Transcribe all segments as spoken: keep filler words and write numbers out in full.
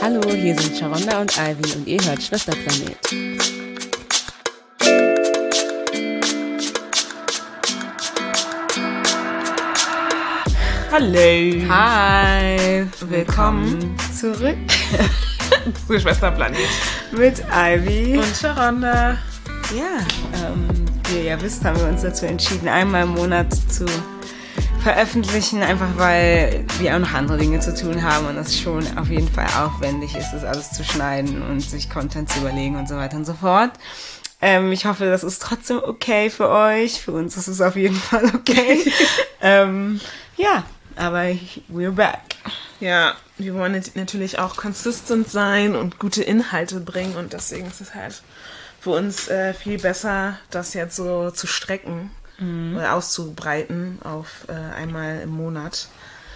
Hallo, hier sind Sharonda und Ivy und ihr hört Schwesterplanet. Hallo. Hi. Willkommen zurück zu Schwesterplanet mit Ivy und Sharonda. Ja, ähm, wie ihr ja wisst, haben wir uns dazu entschieden, einmal im Monat zu veröffentlichen, einfach weil wir auch noch andere Dinge zu tun haben und es schon auf jeden Fall aufwendig ist, das alles zu schneiden und sich Content zu überlegen und so weiter und so fort. Ähm, ich hoffe, das ist trotzdem okay für euch. Für uns ist es auf jeden Fall okay. ähm, ja, aber we're back. Ja, wir wollen natürlich auch consistent sein und gute Inhalte bringen und deswegen ist es halt für uns äh, viel besser, das jetzt so zu strecken. Mhm. Oder auszubreiten auf äh, einmal im Monat.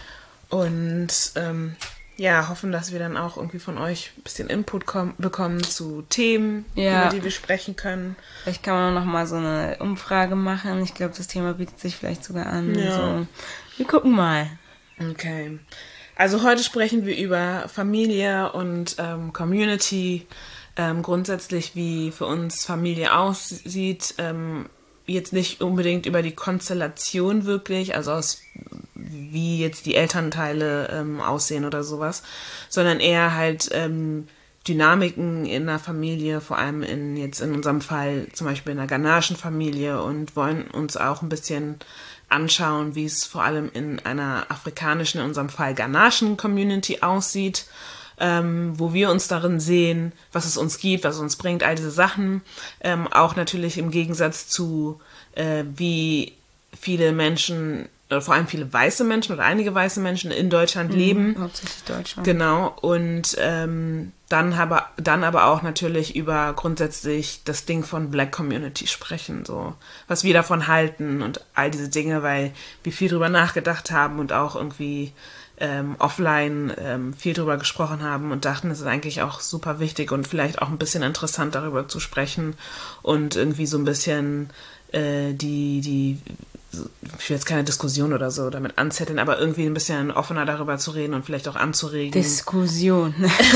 Und ähm, ja, hoffen, dass wir dann auch irgendwie von euch ein bisschen Input kom- bekommen zu Themen, ja, über die wir sprechen können. Vielleicht kann man auch noch mal so eine Umfrage machen. Ich glaube, das Thema bietet sich vielleicht sogar an. Ja. So. Wir gucken mal. Okay. Also heute sprechen wir über Familie und ähm, Community. Ähm, grundsätzlich, wie für uns Familie aussieht. Ähm, jetzt nicht unbedingt über die Konstellation wirklich, also aus wie jetzt die Elternteile ähm, aussehen oder sowas, sondern eher halt ähm, Dynamiken in der Familie, vor allem in jetzt in unserem Fall zum Beispiel in einer ghanaischen Familie, und wollen uns auch ein bisschen anschauen, wie es vor allem in einer afrikanischen, in unserem Fall ghanaischen Community aussieht. Ähm, wo wir uns darin sehen, was es uns gibt, was es uns bringt, all diese Sachen. Ähm, auch natürlich im Gegensatz zu, äh, wie viele Menschen, oder vor allem viele weiße Menschen oder einige weiße Menschen in Deutschland mhm, leben. Hauptsächlich Deutschland. Genau. Und ähm, dann, aber, dann aber auch natürlich über grundsätzlich das Ding von Black Community sprechen, so was wir davon halten und all diese Dinge, weil wir viel drüber nachgedacht haben und auch irgendwie Ähm, offline ähm, viel drüber gesprochen haben und dachten, es ist eigentlich auch super wichtig und vielleicht auch ein bisschen interessant, darüber zu sprechen und irgendwie so ein bisschen äh, die, die, ich will jetzt keine Diskussion oder so damit anzetteln, aber irgendwie ein bisschen offener darüber zu reden und vielleicht auch anzuregen. Diskussion.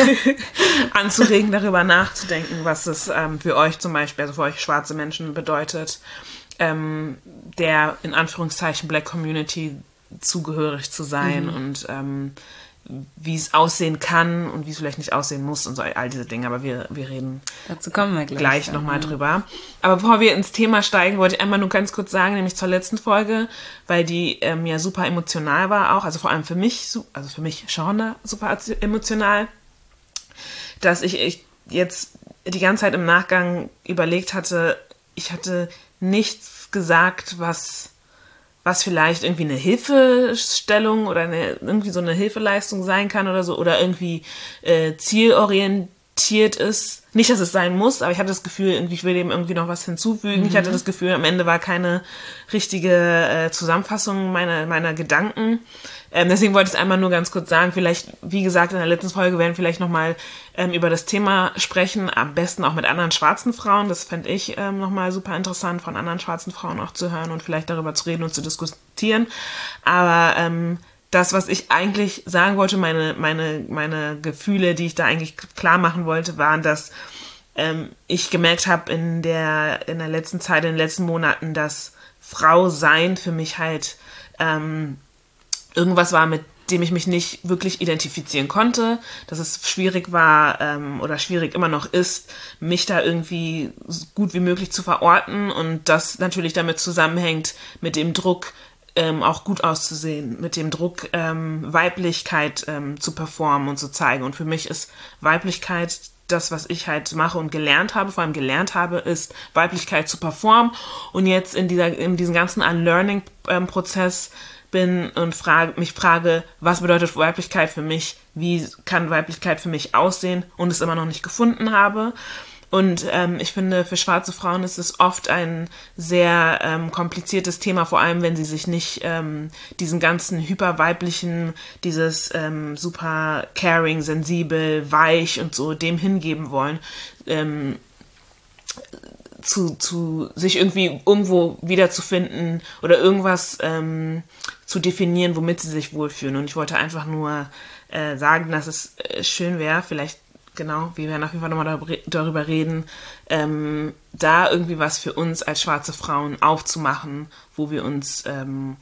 anzuregen, darüber nachzudenken, was es ähm, für euch zum Beispiel, also für euch schwarze Menschen bedeutet, ähm, der in Anführungszeichen Black Community zugehörig zu sein, mhm, und ähm, wie es aussehen kann und wie es vielleicht nicht aussehen muss und so all diese Dinge, aber wir, wir reden dazu kommen wir gleich, gleich nochmal ja. drüber. Aber bevor wir ins Thema steigen, wollte ich einmal nur ganz kurz sagen, nämlich zur letzten Folge, weil die ähm, ja super emotional war auch, also vor allem für mich, also für mich, Sharonda, super emotional, dass ich, ich jetzt die ganze Zeit im Nachgang überlegt hatte, ich hatte nichts gesagt, was was vielleicht irgendwie eine Hilfestellung oder eine, irgendwie so eine Hilfeleistung sein kann oder so, oder irgendwie äh, zielorientiert ist. Nicht, dass es sein muss, aber ich hatte das Gefühl, irgendwie, ich will dem irgendwie noch was hinzufügen. Mhm. Ich hatte das Gefühl, am Ende war keine richtige äh, Zusammenfassung meiner, meiner Gedanken. Ähm, deswegen wollte ich es einmal nur ganz kurz sagen. Vielleicht, wie gesagt, in der letzten Folge werden wir vielleicht nochmal ähm, über das Thema sprechen, am besten auch mit anderen schwarzen Frauen. Das fände ich ähm, nochmal super interessant, von anderen schwarzen Frauen auch zu hören und vielleicht darüber zu reden und zu diskutieren. Aber ähm, das, was ich eigentlich sagen wollte, meine, meine, meine Gefühle, die ich da eigentlich klar machen wollte, waren, dass ähm, ich gemerkt habe in der, in der letzten Zeit, in den letzten Monaten, dass Frau sein für mich halt ähm, irgendwas war, mit dem ich mich nicht wirklich identifizieren konnte, dass es schwierig war ähm, oder schwierig immer noch ist, mich da irgendwie so gut wie möglich zu verorten, und das natürlich damit zusammenhängt mit dem Druck, ähm, auch gut auszusehen, mit dem Druck, ähm, Weiblichkeit ähm, zu performen und zu zeigen. Und für mich ist Weiblichkeit das, was ich halt mache und gelernt habe, vor allem gelernt habe, ist Weiblichkeit zu performen. Und jetzt in dieser, in diesem ganzen Unlearning-Prozess bin und frage, mich frage, was bedeutet Weiblichkeit für mich, wie kann Weiblichkeit für mich aussehen, und es immer noch nicht gefunden habe. Und ähm, ich finde, für schwarze Frauen ist es oft ein sehr ähm, kompliziertes Thema, vor allem wenn sie sich nicht ähm, diesen ganzen hyperweiblichen, dieses ähm, super caring, sensibel, weich und so dem hingeben wollen, ähm, zu, zu sich irgendwie irgendwo wiederzufinden oder irgendwas ähm, zu definieren, womit sie sich wohlfühlen. Und ich wollte einfach nur äh, sagen, dass es äh, schön wäre, vielleicht, genau, wir werden auf jeden Fall nochmal darüber reden, ähm, da irgendwie was für uns als schwarze Frauen aufzumachen, wo wir uns ähm,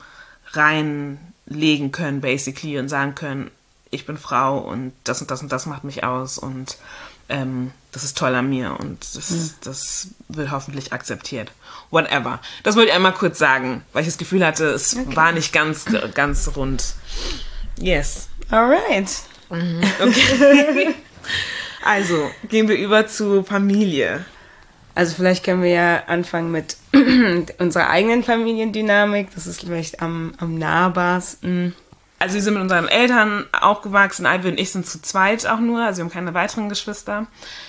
reinlegen können, basically, und sagen können, ich bin Frau und das und das und das macht mich aus und ähm, das ist toll an mir und das, mhm. das wird hoffentlich akzeptiert. Whatever. Das wollte ich einmal kurz sagen, weil ich das Gefühl hatte, es okay. war nicht ganz, ganz rund. Yes. Alright. Mhm. Okay. Also, gehen wir über zu Familie. Also vielleicht können wir ja anfangen mit unserer eigenen Familiendynamik. Das ist vielleicht am, am nahbarsten. Also wir sind mit unseren Eltern aufgewachsen. Ivy und ich sind zu zweit auch nur. Also wir haben keine weiteren Geschwister.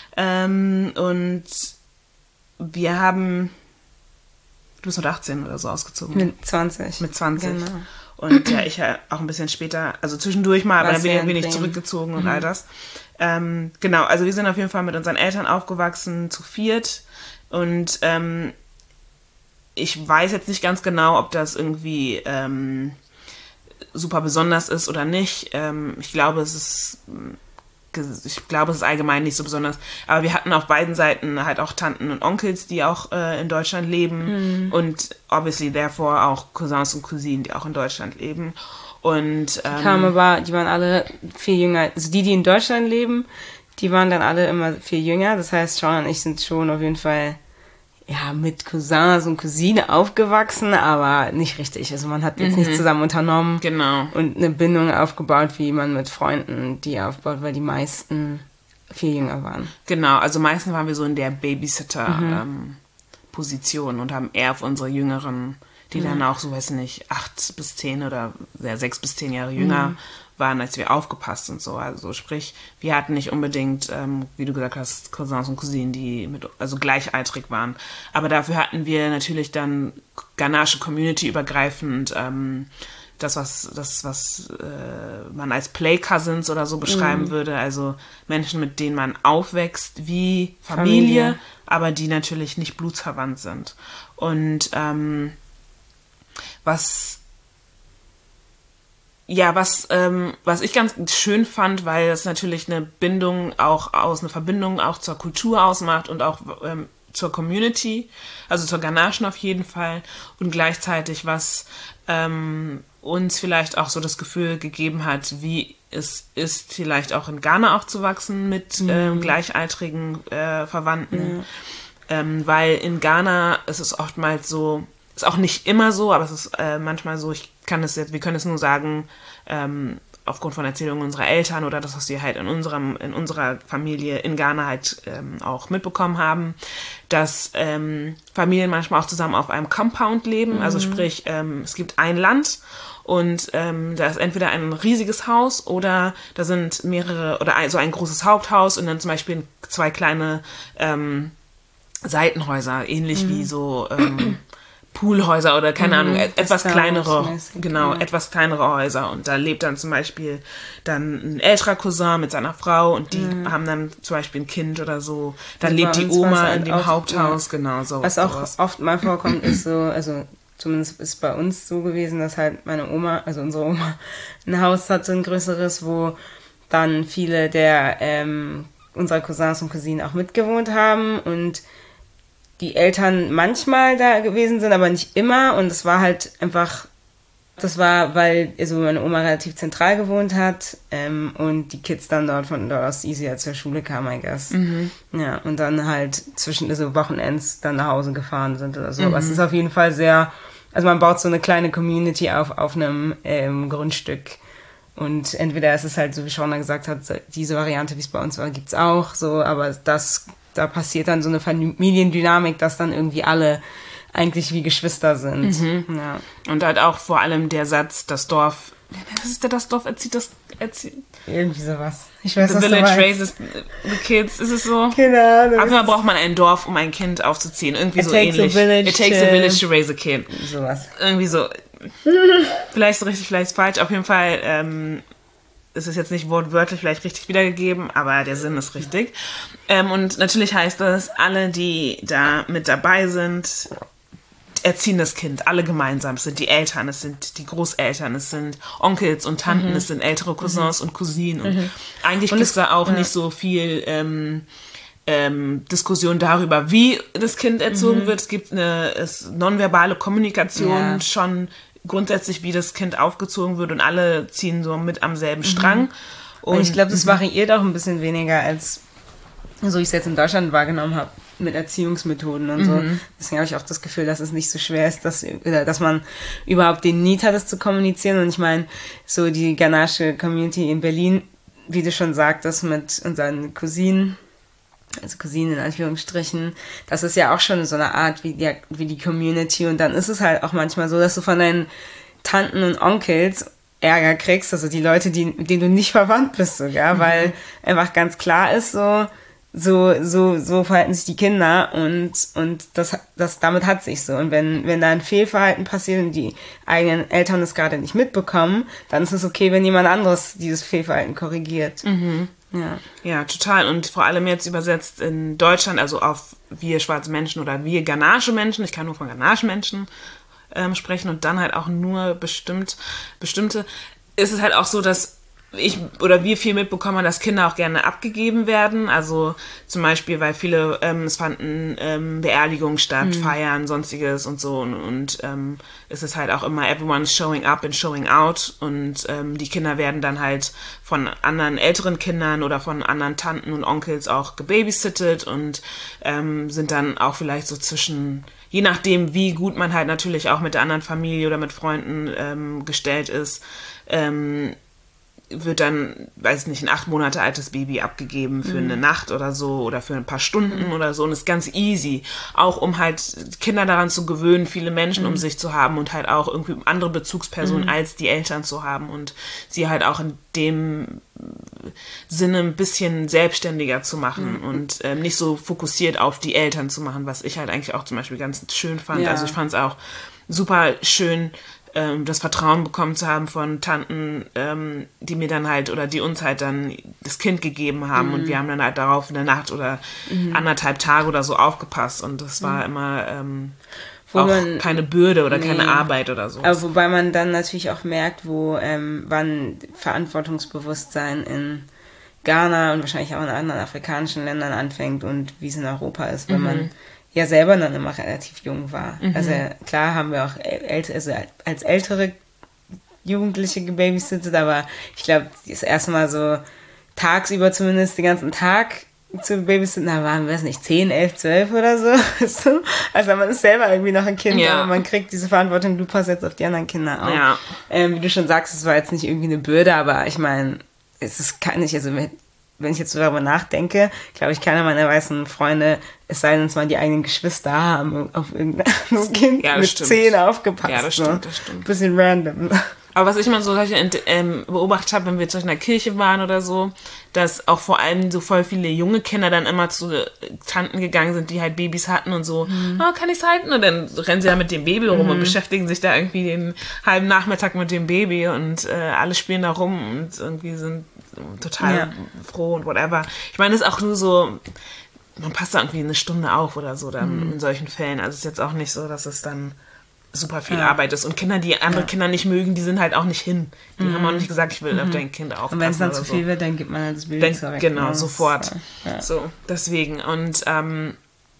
Ähm, und wir haben... Du bist mit achtzehn oder so ausgezogen. Mit zwanzig. Mit zwanzig. Genau. Und ja, ich ja auch ein bisschen später, also zwischendurch mal, aber dann bin, bin ich Bremen. zurückgezogen und mhm. all das. Ähm, genau, also wir sind auf jeden Fall mit unseren Eltern aufgewachsen, zu viert. Und ähm, ich weiß jetzt nicht ganz genau, ob das irgendwie ähm, super besonders ist oder nicht. Ähm, ich glaube, es ist... Ich glaube, es ist allgemein nicht so besonders. Aber wir hatten auf beiden Seiten halt auch Tanten und Onkels, die auch äh, in Deutschland leben. Mhm. Und obviously therefore auch Cousins und Cousinen, die auch in Deutschland leben. Und ähm, die kamen aber, die waren alle viel jünger. Also die, die in Deutschland leben, die waren dann alle immer viel jünger. Das heißt, Sean und ich sind schon auf jeden Fall ja mit Cousins und Cousinen aufgewachsen, aber nicht richtig. Also man hat jetzt mhm. nicht zusammen unternommen genau. und eine Bindung aufgebaut, wie man mit Freunden die aufbaut, weil die meisten viel jünger waren. Genau, also meistens waren wir so in der Babysitter-Position mhm. ähm, und haben eher auf unsere Jüngeren, die mhm. dann auch so, weiß nicht, acht bis zehn oder ja, sechs bis zehn Jahre jünger mhm. waren, als wir aufgepasst und so. Also sprich, wir hatten nicht unbedingt, ähm, wie du gesagt hast, Cousins und Cousinen, die mit, also gleichaltrig waren. Aber dafür hatten wir natürlich dann Ghanasche Community übergreifend, ähm, das, was, das, was äh, man als Play Cousins oder so beschreiben mhm. würde. Also Menschen, mit denen man aufwächst wie Familie, Familie, aber die natürlich nicht blutsverwandt sind. Und ähm, was Ja, was, ähm, was ich ganz schön fand, weil das natürlich eine Bindung auch aus, eine Verbindung auch zur Kultur ausmacht und auch ähm, zur Community, also zur Ganaschen auf jeden Fall und gleichzeitig was ähm, uns vielleicht auch so das Gefühl gegeben hat, wie es ist, vielleicht auch in Ghana aufzuwachsen mit mhm. ähm, gleichaltrigen äh, Verwandten, mhm. ähm, weil in Ghana ist es oftmals so, ist auch nicht immer so, aber es ist äh, manchmal so, ich kann es jetzt, wir können es nur sagen, ähm, aufgrund von Erzählungen unserer Eltern oder das, was wir halt in unserem, in unserer Familie in Ghana halt ähm, auch mitbekommen haben, dass ähm, Familien manchmal auch zusammen auf einem Compound leben, mhm. also sprich, ähm, es gibt ein Land und ähm, da ist entweder ein riesiges Haus oder da sind mehrere, oder ein, so ein großes Haupthaus und dann zum Beispiel zwei kleine ähm, Seitenhäuser, ähnlich mhm. wie so ähm, Poolhäuser oder keine mhm, Ahnung, etwas kleinere, genau, ja. etwas kleinere Häuser und da lebt dann zum Beispiel dann ein älterer Cousin mit seiner Frau und die mhm. haben dann zum Beispiel ein Kind oder so, dann und lebt die Oma halt in dem oft, Haupthaus, ja. genau, so. Was auch sowas. Oft mal vorkommt, ist so, also zumindest ist bei uns so gewesen, dass halt meine Oma, also unsere Oma, ein Haus hatte, ein größeres, wo dann viele der ähm, unserer Cousins und Cousinen auch mitgewohnt haben und die Eltern manchmal da gewesen sind, aber nicht immer. Und es war halt einfach, das war, weil also meine Oma relativ zentral gewohnt hat ähm, und die Kids dann dort von dort aus easier zur Schule kamen, I guess. Mhm. Ja, und dann halt zwischen also Wochenends dann nach Hause gefahren sind oder so. Mhm. Aber es ist auf jeden Fall sehr, also man baut so eine kleine Community auf, auf einem ähm, Grundstück. Und entweder ist es halt, so wie Shauna gesagt hat, diese Variante, wie es bei uns war, gibt's auch so, aber das da passiert dann so eine Familiendynamik, dass dann irgendwie alle eigentlich wie Geschwister sind. Mhm. Ja. Und halt auch vor allem der Satz, das Dorf, was ist der, das Dorf erzieht das, erzieht? Irgendwie sowas. Ich weiß, The was village du raises the kids, ist es so? Genau. Manchmal braucht man ein Dorf, um ein Kind aufzuziehen. Irgendwie It so takes ähnlich. A village It takes to, a village to raise a kid. Sowas. Irgendwie so. Vielleicht so richtig, vielleicht falsch. Auf jeden Fall, ähm, es ist jetzt nicht wortwörtlich vielleicht richtig wiedergegeben, aber der Sinn ist richtig. Ähm, und natürlich heißt das, alle, die da mit dabei sind, erziehen das Kind, alle gemeinsam. Es sind die Eltern, es sind die Großeltern, es sind Onkels und Tanten, mhm. es sind ältere Cousins mhm. und Cousinen. Und mhm. eigentlich gibt es da auch ja. nicht so viel ähm, ähm, Diskussion darüber, wie das Kind erzogen mhm. wird. Es gibt eine es, nonverbale Kommunikation ja. schon grundsätzlich, wie das Kind aufgezogen wird und alle ziehen so mit am selben Strang. Mhm. Und, und ich glaube, das variiert auch ein bisschen weniger, als so ich es jetzt in Deutschland wahrgenommen habe, mit Erziehungsmethoden und so. Mhm. Deswegen habe ich auch das Gefühl, dass es nicht so schwer ist, dass, dass man überhaupt den Need hat, das zu kommunizieren. Und ich meine, so die ghanaische Community in Berlin, wie du schon sagtest, mit unseren Cousinen, also Cousinen in Anführungsstrichen, das ist ja auch schon so eine Art wie die, wie die Community. Und dann ist es halt auch manchmal so, dass du von deinen Tanten und Onkels Ärger kriegst, also die Leute, die, mit denen du nicht verwandt bist sogar, mhm. weil einfach ganz klar ist, so, so, so, so verhalten sich die Kinder und, und das, das, damit hat sich so. Und wenn, wenn da ein Fehlverhalten passiert und die eigenen Eltern das gerade nicht mitbekommen, dann ist es okay, wenn jemand anderes dieses Fehlverhalten korrigiert. Mhm. Ja. Ja, total. Und vor allem jetzt übersetzt in Deutschland, also auf wir schwarze Menschen oder wir ghanaische Menschen, ich kann nur von ghanaischen Menschen ähm, sprechen und dann halt auch nur bestimmt, bestimmte, ist es halt auch so, dass ich oder wir viel mitbekommen, dass Kinder auch gerne abgegeben werden. Also zum Beispiel, weil viele, ähm, es fanden ähm, Beerdigungen statt, mhm. Feiern, sonstiges und so. Und, und ähm, es ist halt auch immer everyone's showing up and showing out. Und ähm, die Kinder werden dann halt von anderen älteren Kindern oder von anderen Tanten und Onkels auch gebabysittet und ähm, sind dann auch vielleicht so zwischen, je nachdem, wie gut man halt natürlich auch mit der anderen Familie oder mit Freunden ähm, gestellt ist, ähm, wird dann, weiß nicht, ein acht Monate altes Baby abgegeben für mhm. eine Nacht oder so oder für ein paar Stunden mhm. oder so und ist ganz easy. Auch um halt Kinder daran zu gewöhnen, viele Menschen mhm. um sich zu haben und halt auch irgendwie andere Bezugspersonen mhm. als die Eltern zu haben und sie halt auch in dem Sinne ein bisschen selbstständiger zu machen mhm. und ähm, nicht so fokussiert auf die Eltern zu machen, was ich halt eigentlich auch zum Beispiel ganz schön fand. Ja. Also ich fand es auch super schön, das Vertrauen bekommen zu haben von Tanten, ähm, die mir dann halt oder die uns halt dann das Kind gegeben haben mhm. und wir haben dann halt darauf in der Nacht oder mhm. anderthalb Tage oder so aufgepasst und das war mhm. immer ähm, auch man, keine Bürde oder nee. keine Arbeit oder so. Aber wobei man dann natürlich auch merkt, wo ähm, wann Verantwortungsbewusstsein in Ghana und wahrscheinlich auch in anderen afrikanischen Ländern anfängt und wie es in Europa ist, wenn mhm. man ja selber dann immer relativ jung war. Mhm. Also klar haben wir auch ält- also als ältere Jugendliche gebabysittet, aber ich glaube, das erste Mal so tagsüber zumindest den ganzen Tag zu babysitten, da waren wir es nicht, zehn, elf, zwölf oder so. Also man ist selber irgendwie noch ein Kind, ja. aber man kriegt diese Verantwortung, du passt jetzt auf die anderen Kinder auf. Ja. Ähm, wie du schon sagst, es war jetzt nicht irgendwie eine Bürde, aber ich meine, es ist kann nicht, also wenn ich jetzt so darüber nachdenke, glaube ich, keiner meiner weißen Freunde, es sei denn, dass man die eigenen Geschwister haben, auf irgendein anderes Kind ja, mit stimmt. zehn aufgepasst. Ja, das stimmt, das stimmt. Bisschen random. Aber was ich mal so ähm, beobachtet habe, wenn wir jetzt in einer Kirche waren oder so, dass auch vor allem so voll viele junge Kinder dann immer zu Tanten gegangen sind, die halt Babys hatten und so, mhm. oh, kann ich's halten? Und dann rennen sie ja mit dem Baby rum mhm. und beschäftigen sich da irgendwie den halben Nachmittag mit dem Baby und äh, alle spielen da rum und irgendwie sind total ja. froh und whatever. Ich meine, das ist auch nur so, man passt da irgendwie eine Stunde auf oder so dann mhm. in solchen Fällen. Also es ist jetzt auch nicht so, dass es dann super viel ja. Arbeit ist. Und Kinder, die andere ja. Kinder nicht mögen, die sind halt auch nicht hin. Die mhm. haben auch nicht gesagt, ich will mhm. auf dein Kind aufpassen. Und wenn es dann zu viel so. wird, dann gibt man halt das Baby dann, zurück. Genau, sofort. Ja. So, deswegen. Und ähm,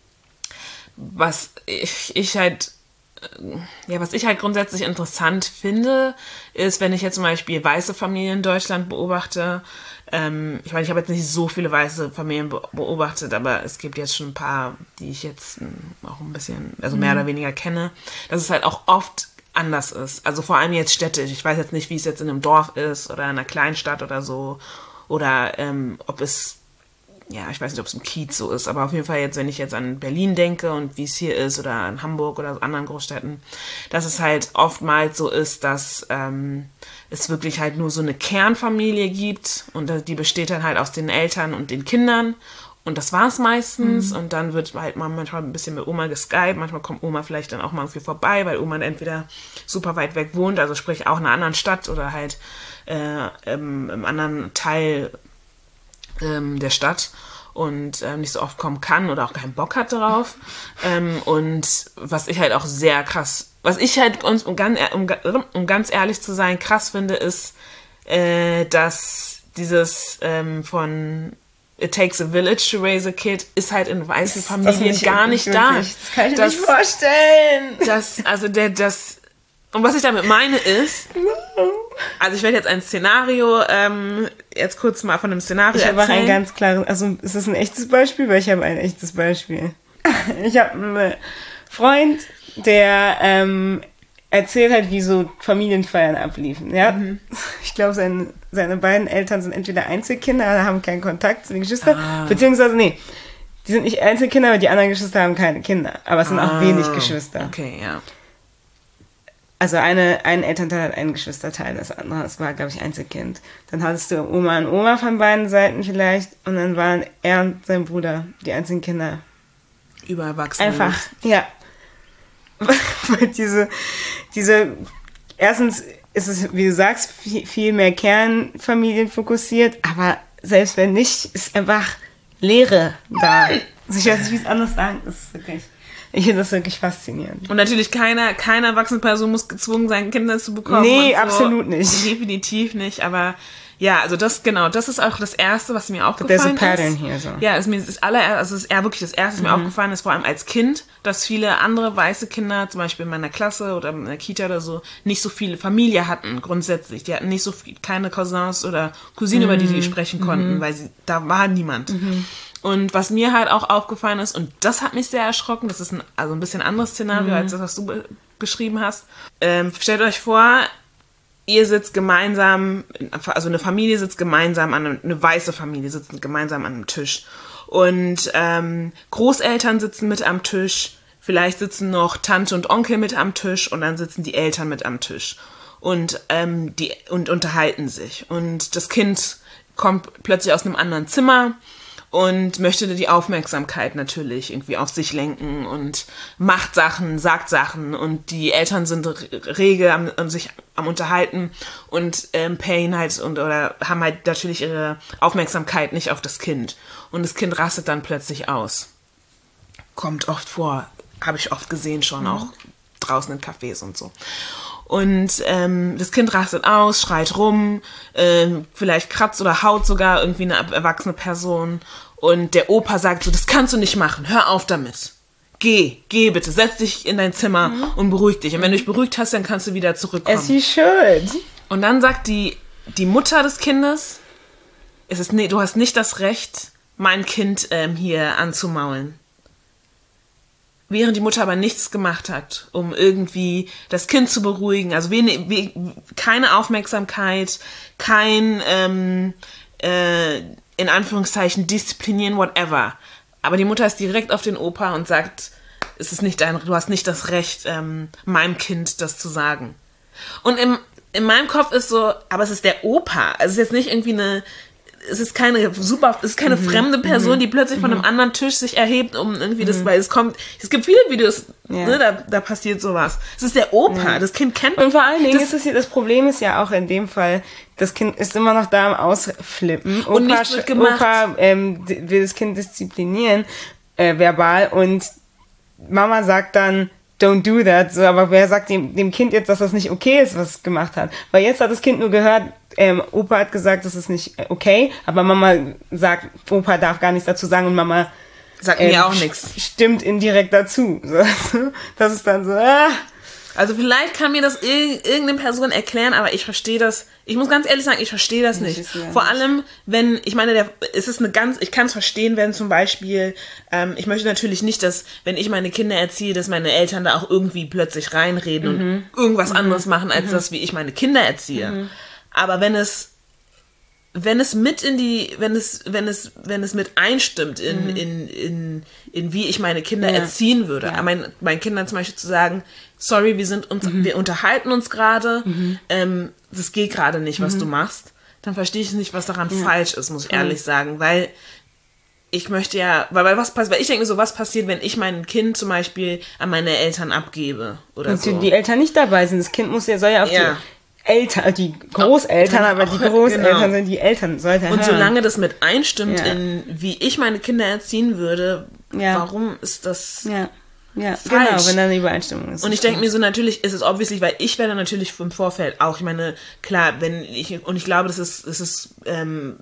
was ich, ich halt ja, was ich halt grundsätzlich interessant finde, ist, wenn ich jetzt zum Beispiel weiße Familien in Deutschland beobachte, ähm, ich meine, ich habe jetzt nicht so viele weiße Familien be- beobachtet, aber es gibt jetzt schon ein paar, die ich jetzt auch ein bisschen, also mehr mhm. oder weniger kenne, dass es halt auch oft anders ist. Also vor allem jetzt städtisch. Ich weiß jetzt nicht, wie es jetzt in einem Dorf ist oder in einer Kleinstadt oder so, oder ähm, ob es ja, ich weiß nicht, ob es im Kiez so ist, aber auf jeden Fall jetzt, wenn ich jetzt an Berlin denke und wie es hier ist oder an Hamburg oder anderen Großstädten, dass es halt oftmals so ist, dass ähm, es wirklich halt nur so eine Kernfamilie gibt und die besteht dann halt aus den Eltern und den Kindern und das war es meistens mhm. und dann wird halt manchmal ein bisschen mit Oma geskypt, manchmal kommt Oma vielleicht dann auch mal irgendwie vorbei, weil Oma entweder super weit weg wohnt, also sprich auch in einer anderen Stadt oder halt äh, im, im anderen Teil der Stadt und ähm, nicht so oft kommen kann oder auch keinen Bock hat darauf. ähm, und was ich halt auch sehr krass, was ich halt, um, um, ganz, um, um ganz ehrlich zu sein, krass finde, ist, äh, dass dieses ähm, von It Takes a Village to Raise a Kid ist halt in weißen Familien nicht, gar nicht wirklich, da. Das kann ich mir das, nicht vorstellen. Das, also der, das, und was ich damit meine ist, also ich werde jetzt ein Szenario, ähm, jetzt kurz mal von einem Szenario ich erzählen. Ich habe ein ganz klares, also ist das ein echtes Beispiel? Weil ich habe ein echtes Beispiel. Ich habe einen Freund, der ähm, erzählt halt, wie so Familienfeiern abliefen. Ja? Mhm. Ich glaube, seine, seine beiden Eltern sind entweder Einzelkinder oder haben keinen Kontakt zu den Geschwistern. Ah. Beziehungsweise, nee, die sind nicht Einzelkinder, aber die anderen Geschwister haben keine Kinder. Aber es sind ah. auch wenig Geschwister. Okay, ja. Also eine, ein Elternteil hat einen Geschwisterteil, das andere, das war, glaube ich, Einzelkind. Dann hattest du Oma und Oma von beiden Seiten vielleicht und dann waren er und sein Bruder die einzigen Kinder. Über Erwachsene. Einfach, ja. Weil diese, diese, erstens ist es, wie du sagst, viel, viel mehr Kernfamilien fokussiert, aber selbst wenn nicht, ist einfach Leere da. Also ich weiß nicht, wie es anders sagen, das ist wirklich... Ich finde das wirklich faszinierend. Und natürlich keine, keine erwachsene Person muss gezwungen sein, Kinder zu bekommen. Nee, und so. Absolut nicht. Definitiv nicht, aber ja, also das, genau, das ist auch das Erste, was mir aufgefallen ist. There's a pattern here, so. Ja, ist mir das aller, also das ist eher wirklich das Erste, was mhm. mir aufgefallen ist, vor allem als Kind, dass viele andere weiße Kinder, zum Beispiel in meiner Klasse oder in der Kita oder so, nicht so viele Familie hatten, grundsätzlich. Die hatten nicht so viel, keine Cousins oder Cousinen, mhm. über die die sprechen konnten, mhm. weil sie, da war niemand. Mhm. Und was mir halt auch aufgefallen ist, und das hat mich sehr erschrocken, das ist ein, also ein bisschen anderes Szenario mhm. als das, was du be- beschrieben hast. Ähm, stellt euch vor, ihr sitzt gemeinsam, also eine Familie sitzt gemeinsam an einem, eine weiße Familie sitzt gemeinsam an einem Tisch. Und ähm, Großeltern sitzen mit am Tisch, vielleicht sitzen noch Tante und Onkel mit am Tisch und dann sitzen die Eltern mit am Tisch. Und, ähm, die, und unterhalten sich. Und das Kind kommt plötzlich aus einem anderen Zimmer und möchte die Aufmerksamkeit natürlich irgendwie auf sich lenken und macht Sachen, sagt Sachen und die Eltern sind rege am, am sich am Unterhalten und ähm, payen halt und oder haben halt natürlich ihre Aufmerksamkeit nicht auf das Kind und das Kind rastet dann plötzlich aus. Kommt oft vor, habe ich oft gesehen schon, mhm. auch draußen in Cafés und so. Und ähm, das Kind rastet aus, schreit rum, ähm, vielleicht kratzt oder haut sogar irgendwie eine erwachsene Person. Und der Opa sagt so, das kannst du nicht machen, hör auf damit. Geh, geh bitte, setz dich in dein Zimmer mhm. und beruhig dich. Und wenn du dich beruhigt hast, dann kannst du wieder zurückkommen. As you should. Und dann sagt die, die Mutter des Kindes, es ist, nee, du hast nicht das Recht, mein Kind ähm, hier anzumaulen. Während die Mutter aber nichts gemacht hat, um irgendwie das Kind zu beruhigen. Also wenig, we, keine Aufmerksamkeit, kein, ähm, äh, in Anführungszeichen, disziplinieren, whatever. Aber die Mutter ist direkt auf den Opa und sagt, es ist nicht dein, du hast nicht das Recht, ähm, meinem Kind das zu sagen. Und im, in meinem Kopf ist so, aber es ist der Opa. Also es ist jetzt nicht irgendwie eine... Es ist keine super, es ist keine mhm. fremde Person, die plötzlich mhm. von einem anderen Tisch sich erhebt, um irgendwie mhm. das, weil es kommt, es gibt viele Videos, ja. ne, da, da passiert sowas. Es ist der Opa, ja. das Kind kennt. Und vor allen Dingen ist es hier, das Problem ist ja auch in dem Fall, das Kind ist immer noch da am Ausflippen. Und Opa, nichts wird gemacht. Opa ähm, will das Kind disziplinieren, äh, verbal, und Mama sagt dann, don't do that, so, aber wer sagt dem, dem Kind jetzt, dass das nicht okay ist, was es gemacht hat? Weil jetzt hat das Kind nur gehört, ähm, Opa hat gesagt, das ist nicht okay, aber Mama sagt, Opa darf gar nichts dazu sagen und Mama sagt ähm, mir auch nichts. Stimmt indirekt dazu. So, das ist dann so, ah. Also vielleicht kann mir das irg- irgendeine Person erklären, aber ich verstehe das, ich muss ganz ehrlich sagen, ich verstehe das nicht. Vor allem, wenn, ich meine, der, es ist eine ganz, ich kann es verstehen, wenn zum Beispiel, ähm, ich möchte natürlich nicht, dass, wenn ich meine Kinder erziehe, dass meine Eltern da auch irgendwie plötzlich reinreden mhm. und irgendwas mhm. anderes machen, als mhm. das, wie ich meine Kinder erziehe. Mhm. Aber wenn es, wenn es mit in die, wenn es, wenn es, wenn es mit einstimmt in, mhm. in, in, in wie ich meine Kinder ja. erziehen würde, ja. mein, meinen Kindern zum Beispiel zu sagen, sorry, wir sind uns, mhm. wir unterhalten uns gerade, mhm. ähm, das geht gerade nicht, was mhm. du machst, dann verstehe ich nicht, was daran ja. falsch ist, muss ich ehrlich sagen, weil ich möchte ja, weil, weil was passiert, weil ich denke mir so, was passiert, wenn ich mein Kind zum Beispiel an meine Eltern abgebe oder und so. Die Eltern nicht dabei sind, das Kind muss ja, soll ja auf ja. die Eltern, die Großeltern, aber die Großeltern genau. sind die Eltern. Sollte und hören. Solange das mit einstimmt ja. in, wie ich meine Kinder erziehen würde, ja. warum ist das ja. Ja, falsch? Genau, wenn da eine Übereinstimmung ist. Und ich denke mir so, natürlich ist es obviously, weil ich werde natürlich im Vorfeld auch, ich meine, klar, wenn ich, und ich glaube, das ist, das ist, ähm,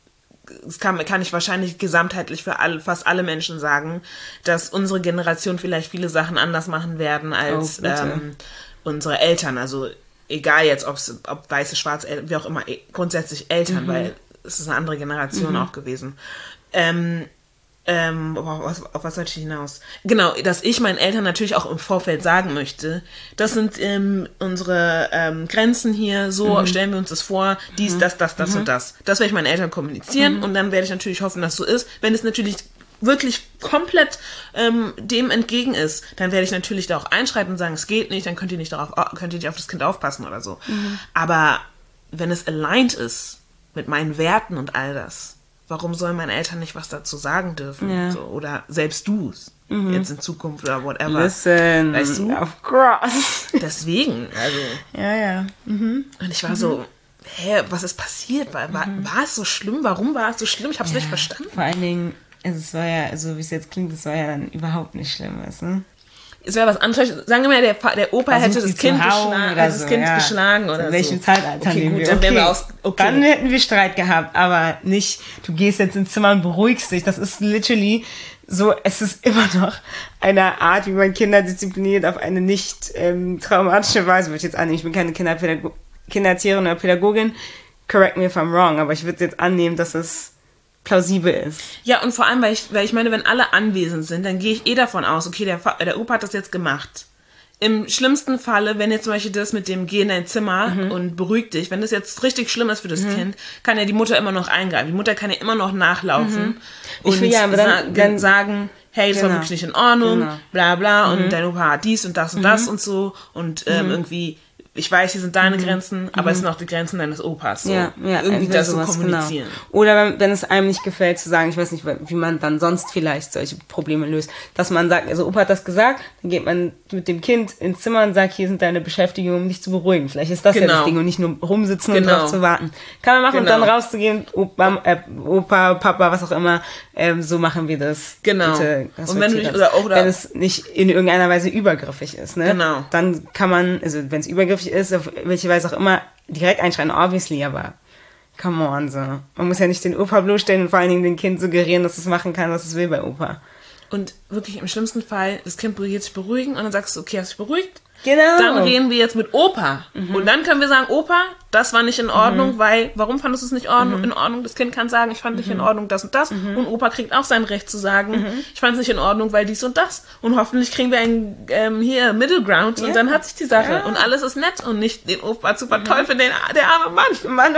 das kann, kann ich wahrscheinlich gesamtheitlich für alle, fast alle Menschen sagen, dass unsere Generation vielleicht viele Sachen anders machen werden als oh, ähm, unsere Eltern. Also egal jetzt, ob's, ob weiße, schwarze, wie auch immer, grundsätzlich Eltern, mhm. weil es ist eine andere Generation mhm. auch gewesen. Ähm, ähm, auf, auf was sollte ich hinaus? Genau, dass ich meinen Eltern natürlich auch im Vorfeld sagen möchte, das sind ähm, unsere ähm, Grenzen hier, so mhm. stellen wir uns das vor, dies, mhm. das, das, das mhm. und das. Das werde ich meinen Eltern kommunizieren mhm. und dann werde ich natürlich hoffen, dass so ist. Wenn es natürlich wirklich komplett ähm, dem entgegen ist, dann werde ich natürlich da auch einschreiten und sagen, es geht nicht, dann könnt ihr nicht darauf, könnt ihr nicht auf das Kind aufpassen oder so. Mhm. Aber wenn es aligned ist mit meinen Werten und all das, warum sollen meine Eltern nicht was dazu sagen dürfen? Ja. So, oder selbst du mhm. jetzt in Zukunft oder whatever. Listen, weißt du? Of course. Deswegen, also. Ja, ja. Mhm. Und ich war mhm. so, hä, was ist passiert? War, war, mhm. war es so schlimm? Warum war es so schlimm? Ich habe es ja, nicht verstanden. Vor allen Dingen, also es war ja, also wie es jetzt klingt, es war ja dann überhaupt nicht schlimm, weißt du? Es wäre was anderes. Sagen wir mal, der, der Opa Versuch, hätte das Kind, geschlagen, oder so, das kind ja. geschlagen oder so. In welchem Zeitalter okay, nehmen gut, wir? Dann, okay. wir aus, okay. Dann hätten wir Streit gehabt, aber nicht, du gehst jetzt ins Zimmer und beruhigst dich. Das ist literally so, es ist immer noch eine Art, wie man Kinder diszipliniert auf eine nicht ähm, traumatische Weise. Würde ich jetzt annehmen, ich bin keine Kinderpädago- Kindererzieherin oder Pädagogin. Correct me if I'm wrong, aber ich würde jetzt annehmen, dass es plausibel ist. Ja, und vor allem, weil ich, weil ich meine, wenn alle anwesend sind, dann gehe ich eh davon aus, okay, der, der Opa hat das jetzt gemacht. Im schlimmsten Falle, wenn jetzt zum Beispiel das mit dem Geh in dein Zimmer mhm. und beruhig dich, wenn das jetzt richtig schlimm ist für das mhm. Kind, kann ja die Mutter immer noch eingreifen. Die Mutter kann ja immer noch nachlaufen mhm. und will, ja, dann, sa- dann sagen, hey, das genau. war wirklich nicht in Ordnung, genau. bla bla, mhm. und dein Opa hat dies und das und mhm. das und so und ähm, mhm. irgendwie, ich weiß, hier sind deine mhm. Grenzen, aber mhm. es sind auch die Grenzen deines Opas. So. Ja, ja, irgendwie das so kommunizieren. Genau. Oder wenn, wenn es einem nicht gefällt, zu sagen, ich weiß nicht, wie man dann sonst vielleicht solche Probleme löst, dass man sagt, also Opa hat das gesagt, dann geht man mit dem Kind ins Zimmer und sagt, hier sind deine Beschäftigungen, um dich zu beruhigen. Vielleicht ist das genau. ja das Ding und nicht nur rumsitzen genau. und drauf zu warten. Kann man machen genau. und dann rauszugehen, Opa, äh, Opa, Papa, was auch immer, ähm, so machen wir das. Genau. Bitte, das und wenn, du nicht, oder, oder wenn es nicht in irgendeiner Weise übergriffig ist, ne? Genau. Dann kann man, also wenn es übergriffig ist, auf welche Weise auch immer, direkt einschreien, obviously, aber come on, so. Man muss ja nicht den Opa bloßstellen und vor allen Dingen dem Kind suggerieren, dass es machen kann, was es will bei Opa. Und wirklich im schlimmsten Fall, das Kind probiert sich beruhigen und dann sagst du, okay, hast du dich beruhigt? Genau. Dann reden wir jetzt mit Opa. Mhm. Und dann können wir sagen, Opa, das war nicht in Ordnung, mhm. weil, warum fandest du es nicht Ordnung, mhm. in Ordnung? Das Kind kann sagen, ich fand mhm. nicht in Ordnung, das und das. Mhm. Und Opa kriegt auch sein Recht zu sagen, mhm. ich fand es nicht in Ordnung, weil dies und das. Und hoffentlich kriegen wir ein ähm, hier Middle Ground ja. und dann hat sich die Sache. Ja. Und alles ist nett und nicht den Opa zu verteufeln, mhm. den, der arme Mann. Mann.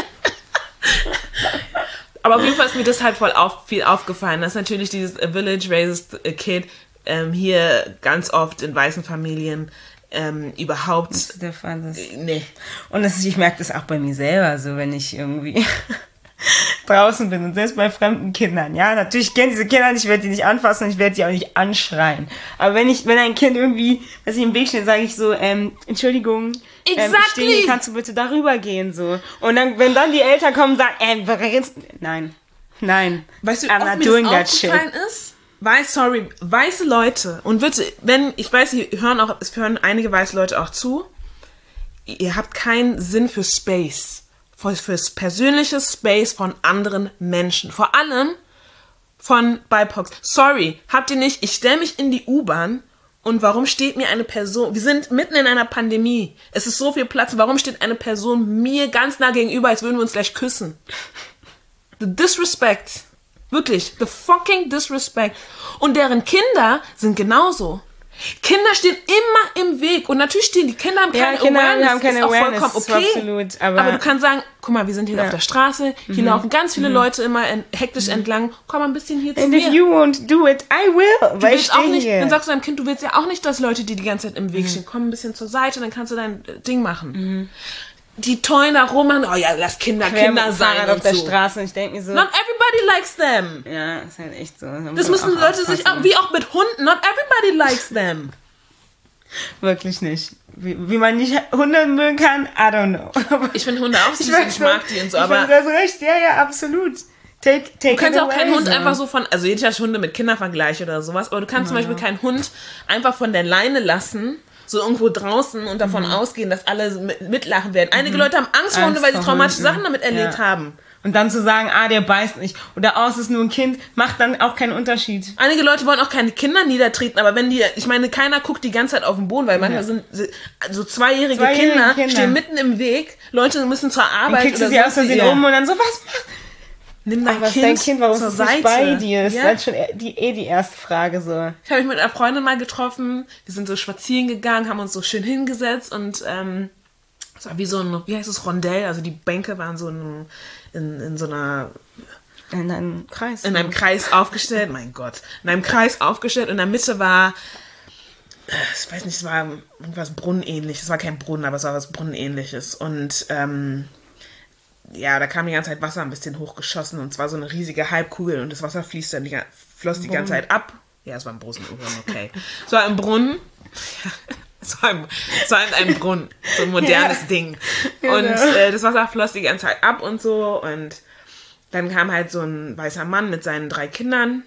Aber auf jeden Fall ist mir das halt voll auf, viel aufgefallen, dass natürlich dieses A Village Raises a Kid ähm, hier ganz oft in weißen Familien ähm, überhaupt... Das ist der Fall. Das nee. Und das ist, ich merke das auch bei mir selber, so wenn ich irgendwie draußen bin und selbst bei fremden Kindern. Ja, natürlich kenne diese Kinder nicht, ich werde die nicht anfassen und ich werde sie auch nicht anschreien. Aber wenn ich, wenn ein Kind irgendwie, was ich im Weg steht, sage ich so, ähm, Entschuldigung, exactly. ähm, ich stehe hier, kannst du bitte darüber gehen, so. Und dann, wenn dann die Eltern kommen und sagen, ähm, nein, nein, weißt du, I'm not doing that shit. Ist? Weiß, sorry, weiße Leute, und bitte, wenn, ich weiß, Sie hören auch, es hören einige weiße Leute auch zu, ihr habt keinen Sinn für Space. Fürs persönliche Space von anderen Menschen. Vor allem von B I P O Cs. Sorry, habt ihr nicht, ich stelle mich in die U-Bahn und warum steht mir eine Person, wir sind mitten in einer Pandemie, es ist so viel Platz, warum steht eine Person mir ganz nah gegenüber, als würden wir uns gleich küssen? The disrespect. Wirklich, the fucking disrespect. Und deren Kinder sind genauso. Kinder stehen immer im Weg und natürlich stehen die Kinder haben keine ja, Kinder Awareness, haben keine ist auch Awareness, vollkommen okay, absolut, aber, aber du kannst sagen, guck mal, wir sind hier ja. auf der Straße, hier mhm. laufen ganz viele mhm. Leute immer in, hektisch mhm. entlang, komm mal ein bisschen hier And zu mir. And if you won't do it, I will, du weil willst ich auch nicht, hier. Dann sagst du deinem Kind, du willst ja auch nicht, dass Leute, die die ganze Zeit im Weg mhm. stehen, komm ein bisschen zur Seite, dann kannst du dein Ding machen. Mhm. Die tollen da rum, oh ja, lass Kinder Quer Kinder sein und auf der so. Straße und ich denke mir so, not everybody likes them. Ja, ist halt echt so. Das müssen Leute sich, auch, wie auch mit Hunden, not everybody likes them. Wirklich nicht. Wie, wie man nicht Hunde mögen kann, I don't know. Aber ich finde Hunde auch süß ich, und ich mag die und so, ich aber... Ich das recht, ja, ja, absolut. Take, take du kannst it auch away, keinen Hund so. einfach so von, also jeder hat Hunde mit Kindervergleich oder sowas, aber du kannst ja. zum Beispiel keinen Hund einfach von der Leine lassen, so irgendwo draußen und davon mhm. ausgehen, dass alle mit, mitlachen werden. Einige mhm. Leute haben Angst vor Hunde, weil sie traumatische Sachen damit erlebt ja. haben. Und dann zu sagen, ah, der beißt nicht oder oh, es ist nur ein Kind, macht dann auch keinen Unterschied. Einige Leute wollen auch keine Kinder niedertreten, aber wenn die, ich meine, keiner guckt die ganze Zeit auf den Boden, weil manchmal ja. sind so zweijährige, zweijährige Kinder, Kinder stehen mitten im Weg, Leute müssen zur Arbeit dann oder sie aus Versehen um und dann so, was macht? Nimm dein Ach, Kind, dein Kind, warum zur ist es Seite. Nicht bei dir? Das ja? ist dann schon die, eh die erste Frage so. Ich habe mich mit einer Freundin mal getroffen, wir sind so spazieren gegangen, haben uns so schön hingesetzt und ähm, es war wie so ein, wie heißt es, Rondell, also die Bänke waren so in, in, in so einer... In einem Kreis. In einem Kreis aufgestellt, mein Gott, in einem Kreis aufgestellt und in der Mitte war, ich weiß nicht, es war irgendwas Brunnenähnliches, es war kein Brunnen, aber es war was Brunnenähnliches und ähm, ja, da kam die ganze Zeit Wasser ein bisschen hochgeschossen und es war so eine riesige Halbkugel und das Wasser fließt dann die, floss die ganze Zeit ab. Ja, es war ein Brunnen, okay. Es war im Brunnen. Es war, im, es war in einem Brunnen. So ein modernes ja. Ding. Und äh, das Wasser floss die ganze Zeit ab und so und dann kam halt so ein weißer Mann mit seinen drei Kindern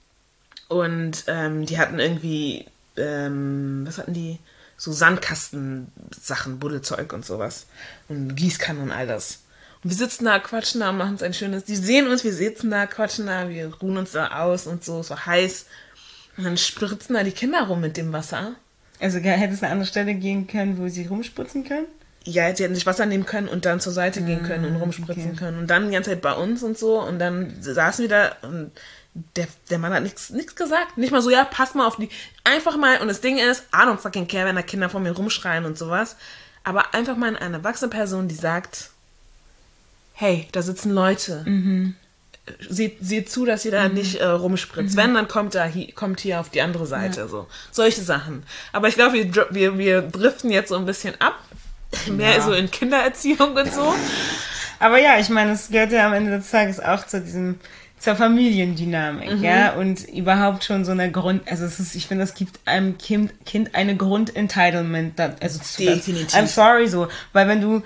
und ähm, die hatten irgendwie, ähm, was hatten die? So Sandkasten-Sachen, Buddelzeug und sowas. Und Gießkannen und all das. Und wir sitzen da, quatschen da, machen uns ein schönes... Die sehen uns, wir sitzen da, quatschen da, wir ruhen uns da aus und so, es war heiß. Und dann spritzen da die Kinder rum mit dem Wasser. Also hätte es eine andere Stelle gehen können, wo sie rumspritzen können? Ja, sie hätten sich Wasser nehmen können und dann zur Seite gehen können und rumspritzen okay. können. Und dann die ganze Zeit bei uns und so. Und dann saßen wir da und der, der Mann hat nichts nichts gesagt. Nicht mal so, ja, pass mal auf die... Einfach mal, und das Ding ist, I don't fucking care, wenn da Kinder vor mir rumschreien und sowas. Aber einfach mal eine erwachsene Person, die sagt... Hey, da sitzen Leute. Mhm. Seht, seht zu, dass ihr da mhm. nicht äh, rumspritzt. Mhm. Wenn, dann kommt da hi, kommt hier auf die andere Seite. Ja. So. Solche Sachen. Aber ich glaube, wir, wir, wir driften jetzt so ein bisschen ab. Mehr ja. so in Kindererziehung und so. Aber ja, ich meine, es gehört ja am Ende des Tages auch zu diesem, zur Familiendynamik, mhm. ja, und überhaupt schon so eine Grund, also es ist, ich finde, es gibt einem Kind, Kind eine Grundentitlement, also definitiv. I'm sorry so, weil wenn du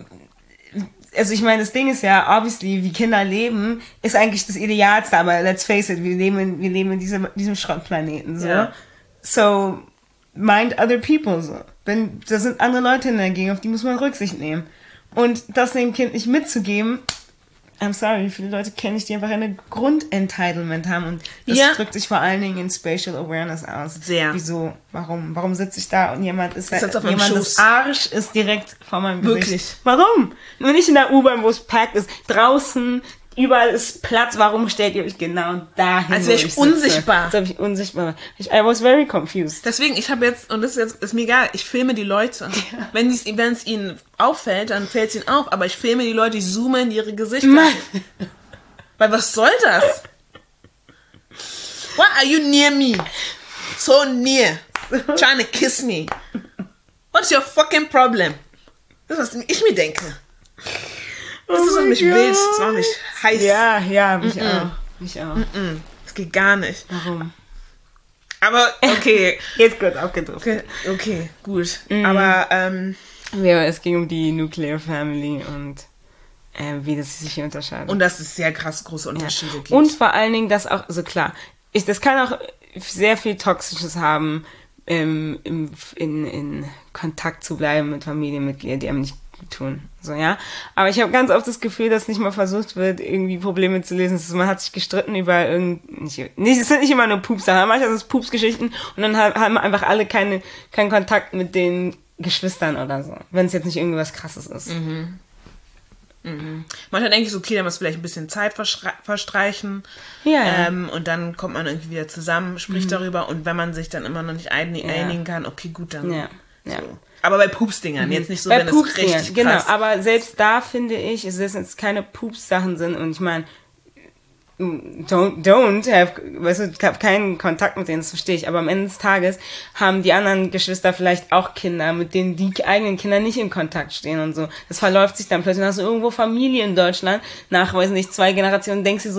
Also ich meine, das Ding ist ja, obviously, wie Kinder leben, ist eigentlich das Idealste, aber let's face it, wir leben in, wir leben in diesem, diesem Schrottplaneten, so. Yeah. So, mind other people, so. Wenn, da sind andere Leute in der Gegend, auf die muss man Rücksicht nehmen. Und das dem Kind nicht mitzugeben, I'm sorry, wie viele Leute kenne ich, die einfach eine Grundentitlement haben und das ja. drückt sich vor allen Dingen in Spatial Awareness aus. Sehr. Wieso? Warum? Warum sitze ich da und jemand ist da, auf jemandes Arsch ist direkt vor meinem Gesicht. Wirklich? Warum? Nur nicht in der U-Bahn, wo es packt ist. Draußen, überall ist Platz. Warum stellt ihr euch genau dahin? Als wäre ich unsichtbar. Als wäre ich unsichtbar. Ich, I was very confused. Deswegen, ich habe jetzt, und das ist jetzt, ist mir egal, ich filme die Leute. Ja. Wenn es wenn es ihnen auffällt, dann fällt es ihnen auf. Aber ich filme die Leute, ich zoome in ihre Gesichter. Mann. Weil was soll das? Why are you near me? So near. Trying to kiss me. What's your fucking problem? Das ist, was ich mir denke. Das ist, was mich wild, das macht mich heiß. Ja, ja, mich Mm-mm. auch. Mich auch. Mm-mm. Das geht gar nicht. Warum? Aber, okay. Jetzt kurz abgedrückt. Okay, okay, gut. Mm. Aber, ähm... Ja, es ging um die Nuclear Family und äh, wie das sich hier unterscheidet. Und dass es sehr krass große Unterschiede ja. gibt. Und vor allen Dingen, dass auch, also klar, ich, das kann auch sehr viel Toxisches haben, ähm, im, in, in Kontakt zu bleiben mit Familienmitgliedern, die einem nicht tun, so, ja. Aber ich habe ganz oft das Gefühl, dass nicht mal versucht wird, irgendwie Probleme zu lösen. Ist, man hat sich gestritten über irgend, nicht, nicht, es sind nicht immer nur Pups-Sachen, manchmal sind es Pups-Geschichten und dann haben einfach alle keine, keinen Kontakt mit den Geschwistern oder so, wenn es jetzt nicht irgendwas Krasses ist. Mhm. Mhm. Manchmal denke ich so, okay, dann muss vielleicht ein bisschen Zeit verstreichen. Ja, ja. Ähm, und dann kommt man irgendwie wieder zusammen, spricht mhm. darüber und wenn man sich dann immer noch nicht einigen ja. kann, okay, gut, dann ja. Ja. So. Aber bei Pupsdingern, mhm. jetzt nicht so, bei wenn es richtig genau, krass. Aber selbst da finde ich, es ist jetzt keine Pups-Sachen sind und ich meine, don't, don't have, weißt du, ich habe keinen Kontakt mit denen, das verstehe ich, aber am Ende des Tages haben die anderen Geschwister vielleicht auch Kinder, mit denen die eigenen Kinder nicht in Kontakt stehen und so. Das verläuft sich dann plötzlich, hast du irgendwo Familie in Deutschland, nach, weiß nicht, zwei Generationen, denkst du so,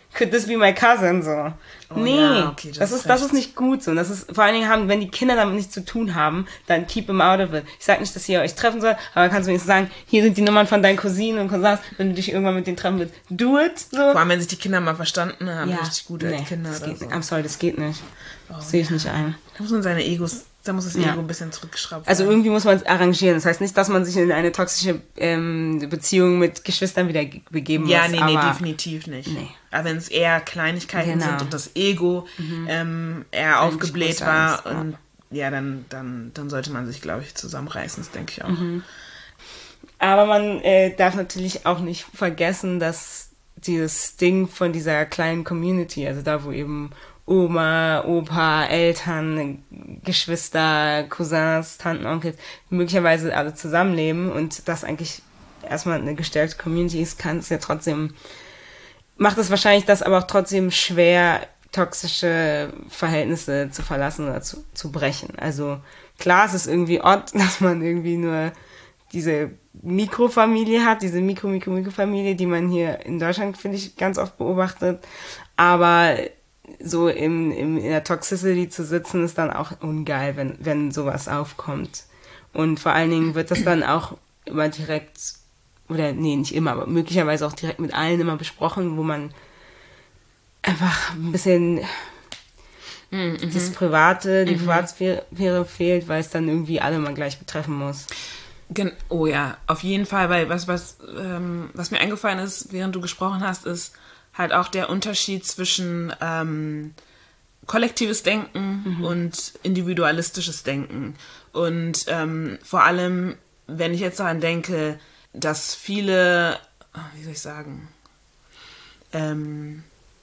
could this be my cousin, so. Oh, nee, ja, okay, das, ist, das ist nicht gut so. Und das ist, vor allen Dingen haben, wenn die Kinder damit nichts zu tun haben, dann keep them out of it. Ich sag nicht, dass ihr euch treffen sollt, aber kannst du wenigstens sagen, hier sind die Nummern von deinen Cousinen und Cousins, wenn du dich irgendwann mit denen treffen willst, do it, so. Vor allem, wenn sich die Kinder mal verstanden haben, Ja, richtig gut nee, als Kinder das oder geht so. nicht. I'm sorry, das geht nicht. Oh, Das sehe ich nicht ein. Da muss man seine Egos, da muss das Ja. Ego ein bisschen zurückgeschraubt Also werden. irgendwie muss man es arrangieren. Das heißt nicht, dass man sich in eine toxische ähm, Beziehung mit Geschwistern wieder ge- begeben Ja, muss. nee, nee, aber definitiv nicht. Nee. Aber wenn es eher Kleinigkeiten Genau. sind und das Ego ähm, eher Eigentlich aufgebläht größer war, ist, ja. und ja, dann, dann, dann sollte man sich, glaube ich, zusammenreißen, das denke ich auch. Aber man äh, darf natürlich auch nicht vergessen, dass dieses Ding von dieser kleinen Community, also da, wo eben Oma, Opa, Eltern, Geschwister, Cousins, Tanten, Onkels, möglicherweise alle zusammenleben und das eigentlich erstmal eine gestärkte Community ist, kann es ja trotzdem, macht es wahrscheinlich das aber auch trotzdem schwer, toxische Verhältnisse zu verlassen oder zu, zu brechen. Also klar, es ist irgendwie odd, dass man irgendwie nur diese Mikrofamilie hat, diese Mikro-Mikro-Mikro-Familie, die man hier in Deutschland, finde ich, ganz oft beobachtet. Aber so im, im, in der Toxicity zu sitzen, ist dann auch ungeil, wenn, wenn sowas aufkommt. Und vor allen Dingen wird das dann auch immer direkt, oder nee, nicht immer, aber möglicherweise auch direkt mit allen immer besprochen, wo man einfach ein bisschen Mhm. das Private, die Privatsphäre fehlt, weil es dann irgendwie alle mal gleich betreffen muss. Gen- Oh ja, auf jeden Fall, weil was, was, ähm, was mir eingefallen ist, während du gesprochen hast, ist halt auch der Unterschied zwischen ähm, kollektives Denken mhm. und individualistisches Denken. Und ähm, vor allem, wenn ich jetzt daran denke, dass viele, wie soll ich sagen, ähm,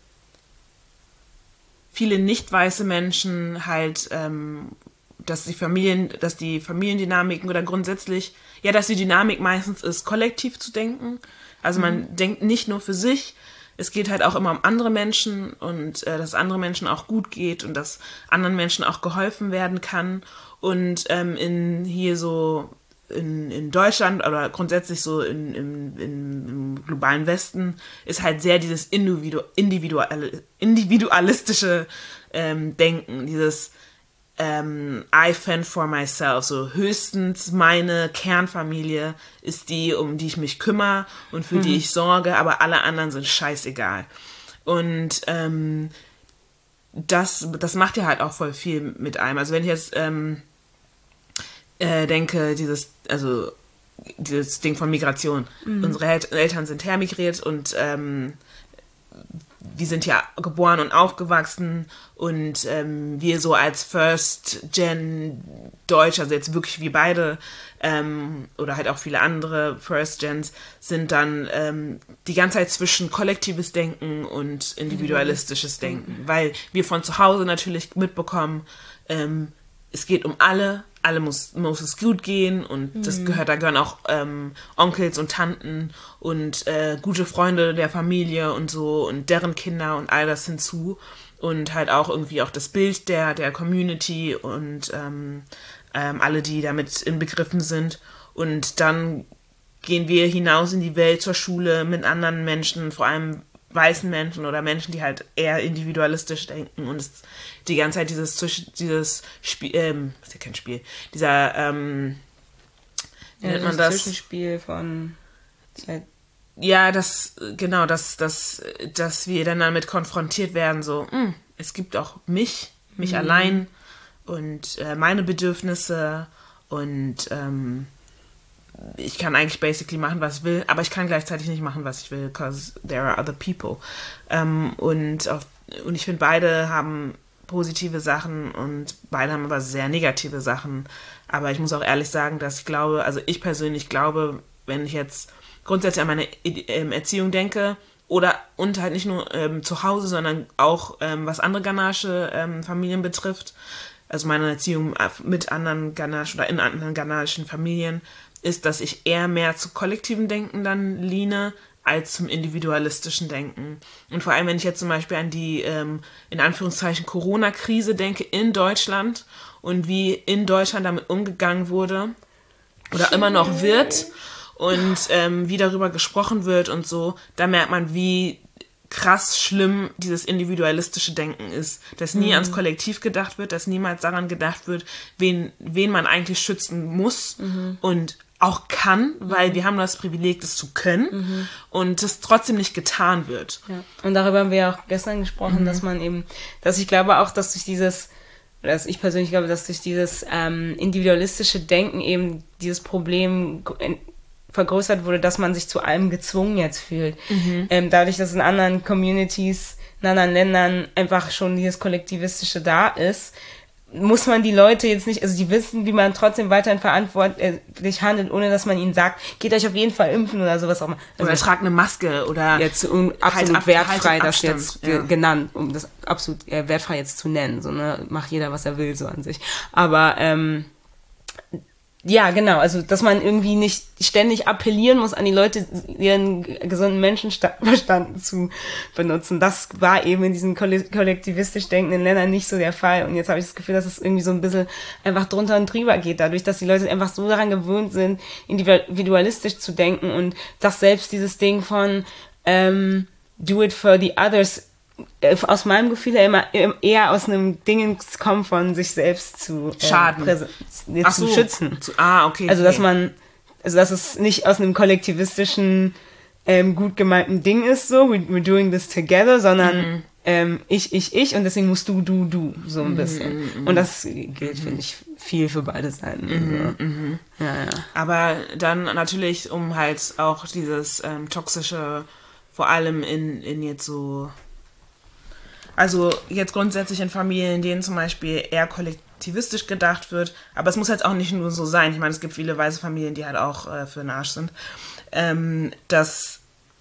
viele nicht weiße Menschen halt ähm, dass die Familien, dass die Familiendynamiken oder grundsätzlich, ja, dass die Dynamik meistens ist, kollektiv zu denken. Also man mhm. denkt nicht nur für sich, es geht halt auch immer um andere Menschen und äh, dass andere Menschen auch gut geht und dass anderen Menschen auch geholfen werden kann. Und ähm, in hier so in, in Deutschland oder grundsätzlich so in, in, in, im globalen Westen ist halt sehr dieses Individu individual, individualistische ähm, Denken, dieses Ähm, I fend for myself, so höchstens meine Kernfamilie ist die, um die ich mich kümmere und für mhm. die ich sorge, aber alle anderen sind scheißegal. Und ähm, das, das macht ja halt auch voll viel mit einem. Also wenn ich jetzt ähm, äh, denke, dieses, also dieses Ding von Migration. Mhm. Unsere El- Eltern sind hermigriert und ähm, wir sind ja geboren und aufgewachsen und ähm, wir so als First-Gen Deutsch, also jetzt wirklich wie beide ähm, oder halt auch viele andere First-Gens, sind dann ähm, die ganze Zeit zwischen kollektives Denken und individualistisches Denken, weil wir von zu Hause natürlich mitbekommen, ähm, es geht um alle, alle muss, muss es gut gehen und mhm. das gehört, da gehören auch ähm, Onkels und Tanten und äh, gute Freunde der Familie und so und deren Kinder und all das hinzu und halt auch irgendwie auch das Bild der, der Community und ähm, ähm, alle, die damit inbegriffen sind und dann gehen wir hinaus in die Welt zur Schule mit anderen Menschen, vor allem weißen Menschen oder Menschen, die halt eher individualistisch denken und es die ganze Zeit dieses dieses Spiel, ähm, ist ja kein Spiel, dieser, ähm, wie ja, nennt man das? das? Zwischenspiel von Zeit. Ja, das, genau, dass, dass, dass wir dann damit konfrontiert werden, so, mh, es gibt auch mich, mich mhm. allein und äh, meine Bedürfnisse und ähm, ich kann eigentlich basically machen, was ich will, aber ich kann gleichzeitig nicht machen, was ich will, because there are other people. Ähm, und, auf, und ich finde, beide haben positive Sachen und beide haben aber sehr negative Sachen. Aber ich muss auch ehrlich sagen, dass ich glaube, also ich persönlich glaube, wenn ich jetzt grundsätzlich an meine ähm, Erziehung denke, oder und halt nicht nur ähm, zu Hause, sondern auch ähm, was andere ghanaische ähm, Familien betrifft, also meine Erziehung mit anderen ghanaischen oder in anderen ghanaischen Familien, ist, dass ich eher mehr zu kollektiven Denken dann lehne, als zum individualistischen Denken. Und vor allem, wenn ich jetzt zum Beispiel an die, ähm, in Anführungszeichen, Corona-Krise denke in Deutschland und wie in Deutschland damit umgegangen wurde oder immer noch wird und ähm, wie darüber gesprochen wird und so, da merkt man, wie krass schlimm dieses individualistische Denken ist, dass nie mhm. ans Kollektiv gedacht wird, dass niemals daran gedacht wird, wen, wen man eigentlich schützen muss mhm. und auch kann, weil mhm. wir haben das Privileg, das zu können mhm. und das trotzdem nicht getan wird. Ja. Und darüber haben wir ja auch gestern gesprochen, mhm. dass man eben, dass ich glaube auch, dass durch dieses, oder dass ich persönlich glaube, dass durch dieses ähm, individualistische Denken eben dieses Problem vergrößert wurde, dass man sich zu allem gezwungen jetzt fühlt. Mhm. Ähm, dadurch, dass in anderen Communities, in anderen Ländern einfach schon dieses Kollektivistische da ist, muss man die Leute jetzt nicht, also die wissen, wie man trotzdem weiterhin verantwortlich handelt, ohne dass man ihnen sagt, geht euch auf jeden Fall impfen oder sowas auch mal. Also oder tragt eine Maske oder jetzt um, absolut halt wertfrei halt das jetzt ja. genannt, um das absolut äh, wertfrei jetzt zu nennen. So, ne, macht jeder, was er will, so an sich. Aber ähm, ja, genau, also dass man irgendwie nicht ständig appellieren muss an die Leute, ihren gesunden Menschenverstand zu benutzen. Das war eben in diesen kollektivistisch denkenden Ländern nicht so der Fall. Und jetzt habe ich das Gefühl, dass es irgendwie so ein bisschen einfach drunter und drüber geht, dadurch, dass die Leute einfach so daran gewöhnt sind, individualistisch zu denken und dass selbst dieses Ding von ähm, do it for the others aus meinem Gefühl her immer eher aus einem Ding kommt von sich selbst zu äh, schaden, präse- nee, Ach zu so. schützen. Zu, ah, okay. Also dass man, also dass es nicht aus einem kollektivistischen ähm, gut gemeinten Ding ist, so we, we're doing this together, sondern mhm. ähm, ich, ich, ich und deswegen musst du, du, du so ein bisschen. Mhm, und das gilt, finde ich, viel für beide Seiten. Mhm, so. mhm. Ja, ja. Aber dann natürlich, um halt auch dieses ähm, toxische, vor allem in, in jetzt so Also jetzt grundsätzlich in Familien, in denen zum Beispiel eher kollektivistisch gedacht wird, aber es muss jetzt auch nicht nur so sein. Ich meine, es gibt viele weiße Familien, die halt auch äh, für den Arsch sind, ähm, dass,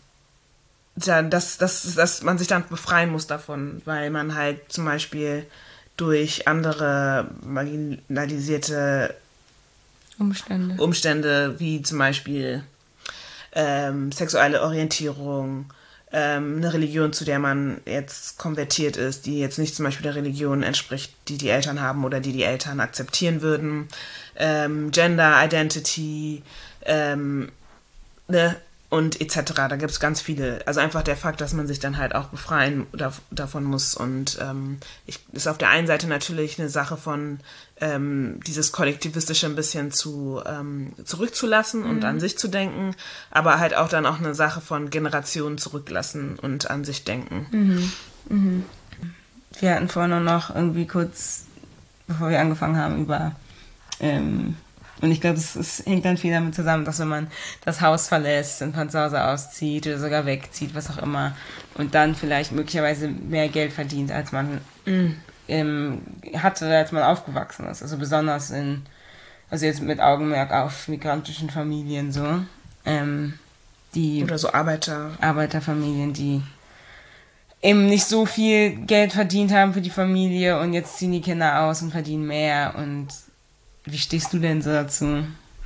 ja, dass, dass, dass man sich dann befreien muss davon, weil man halt zum Beispiel durch andere marginalisierte Umstände, Umstände wie zum Beispiel ähm, sexuelle Orientierung, eine Religion, zu der man jetzt konvertiert ist, die jetzt nicht zum Beispiel der Religion entspricht, die die Eltern haben oder die die Eltern akzeptieren würden, ähm, Gender Identity, ähm, ne, und et cetera. Da gibt es ganz viele. Also einfach der Fakt, dass man sich dann halt auch befreien dav- davon muss. Und ähm, ich, ist auf der einen Seite natürlich eine Sache von ähm, dieses Kollektivistische ein bisschen zu ähm, zurückzulassen und mhm. an sich zu denken, aber halt auch dann auch eine Sache von Generationen zurücklassen und an sich denken. Mhm. Mhm. Wir hatten vorhin noch irgendwie kurz, bevor wir angefangen haben, über ähm, und ich glaube, es, es hängt dann viel damit zusammen, dass wenn man das Haus verlässt und von zu Hause auszieht oder sogar wegzieht, was auch immer, und dann vielleicht möglicherweise mehr Geld verdient, als man mm. ähm, hatte, als man aufgewachsen ist. Also besonders in, also jetzt mit Augenmerk auf migrantischen Familien so. Ähm, die oder so Arbeiter. Arbeiterfamilien, die eben nicht so viel Geld verdient haben für die Familie und jetzt ziehen die Kinder aus und verdienen mehr. Und wie stehst du denn so dazu?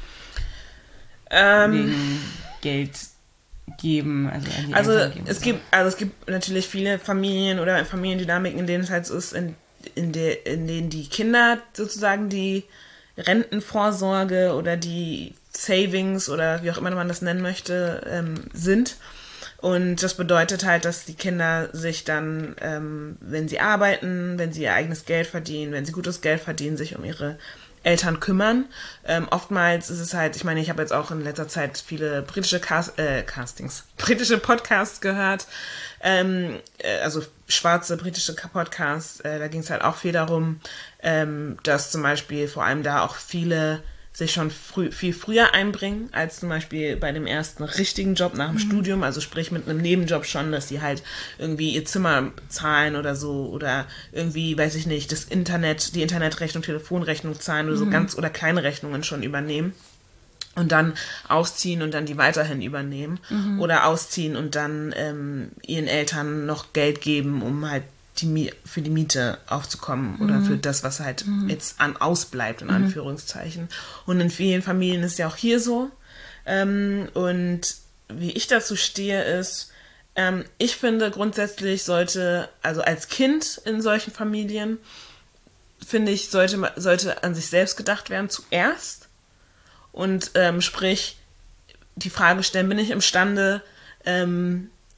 Ähm, Wegen Geld geben, also an die also Eltern geben. es so. gibt, also es gibt natürlich viele Familien oder Familiendynamiken, in denen es halt so ist, in, in, de, in denen die Kinder sozusagen die Rentenvorsorge oder die Savings oder wie auch immer man das nennen möchte, ähm, sind. Und das bedeutet halt, dass die Kinder sich dann, ähm, wenn sie arbeiten, wenn sie ihr eigenes Geld verdienen, wenn sie gutes Geld verdienen, sich um ihre Eltern kümmern. Ähm, oftmals ist es halt, ich meine, ich habe jetzt auch in letzter Zeit viele britische Cast, äh, Castings, britische Podcasts gehört, ähm, äh, also schwarze britische Podcasts, äh, da ging es halt auch viel darum, ähm, dass zum Beispiel vor allem da auch viele sich schon früh, viel früher einbringen, als zum Beispiel bei dem ersten richtigen Job nach dem mhm. Studium, also sprich mit einem Nebenjob schon, dass die halt irgendwie ihr Zimmer zahlen oder so oder irgendwie, weiß ich nicht, das Internet, die Internetrechnung, Telefonrechnung zahlen oder so mhm. ganz oder kleine Rechnungen schon übernehmen und dann ausziehen und dann die weiterhin übernehmen mhm. oder ausziehen und dann ähm, ihren Eltern noch Geld geben, um halt die, für die Miete aufzukommen mhm. oder für das, was halt mhm. jetzt an ausbleibt, in mhm. Anführungszeichen. Und in vielen Familien ist ja auch hier so. Ähm, und wie ich dazu stehe, ist, ähm, ich finde grundsätzlich sollte, also als Kind in solchen Familien, finde ich, sollte, sollte an sich selbst gedacht werden zuerst. Und ähm, sprich, die Frage stellen, bin ich imstande, ähm,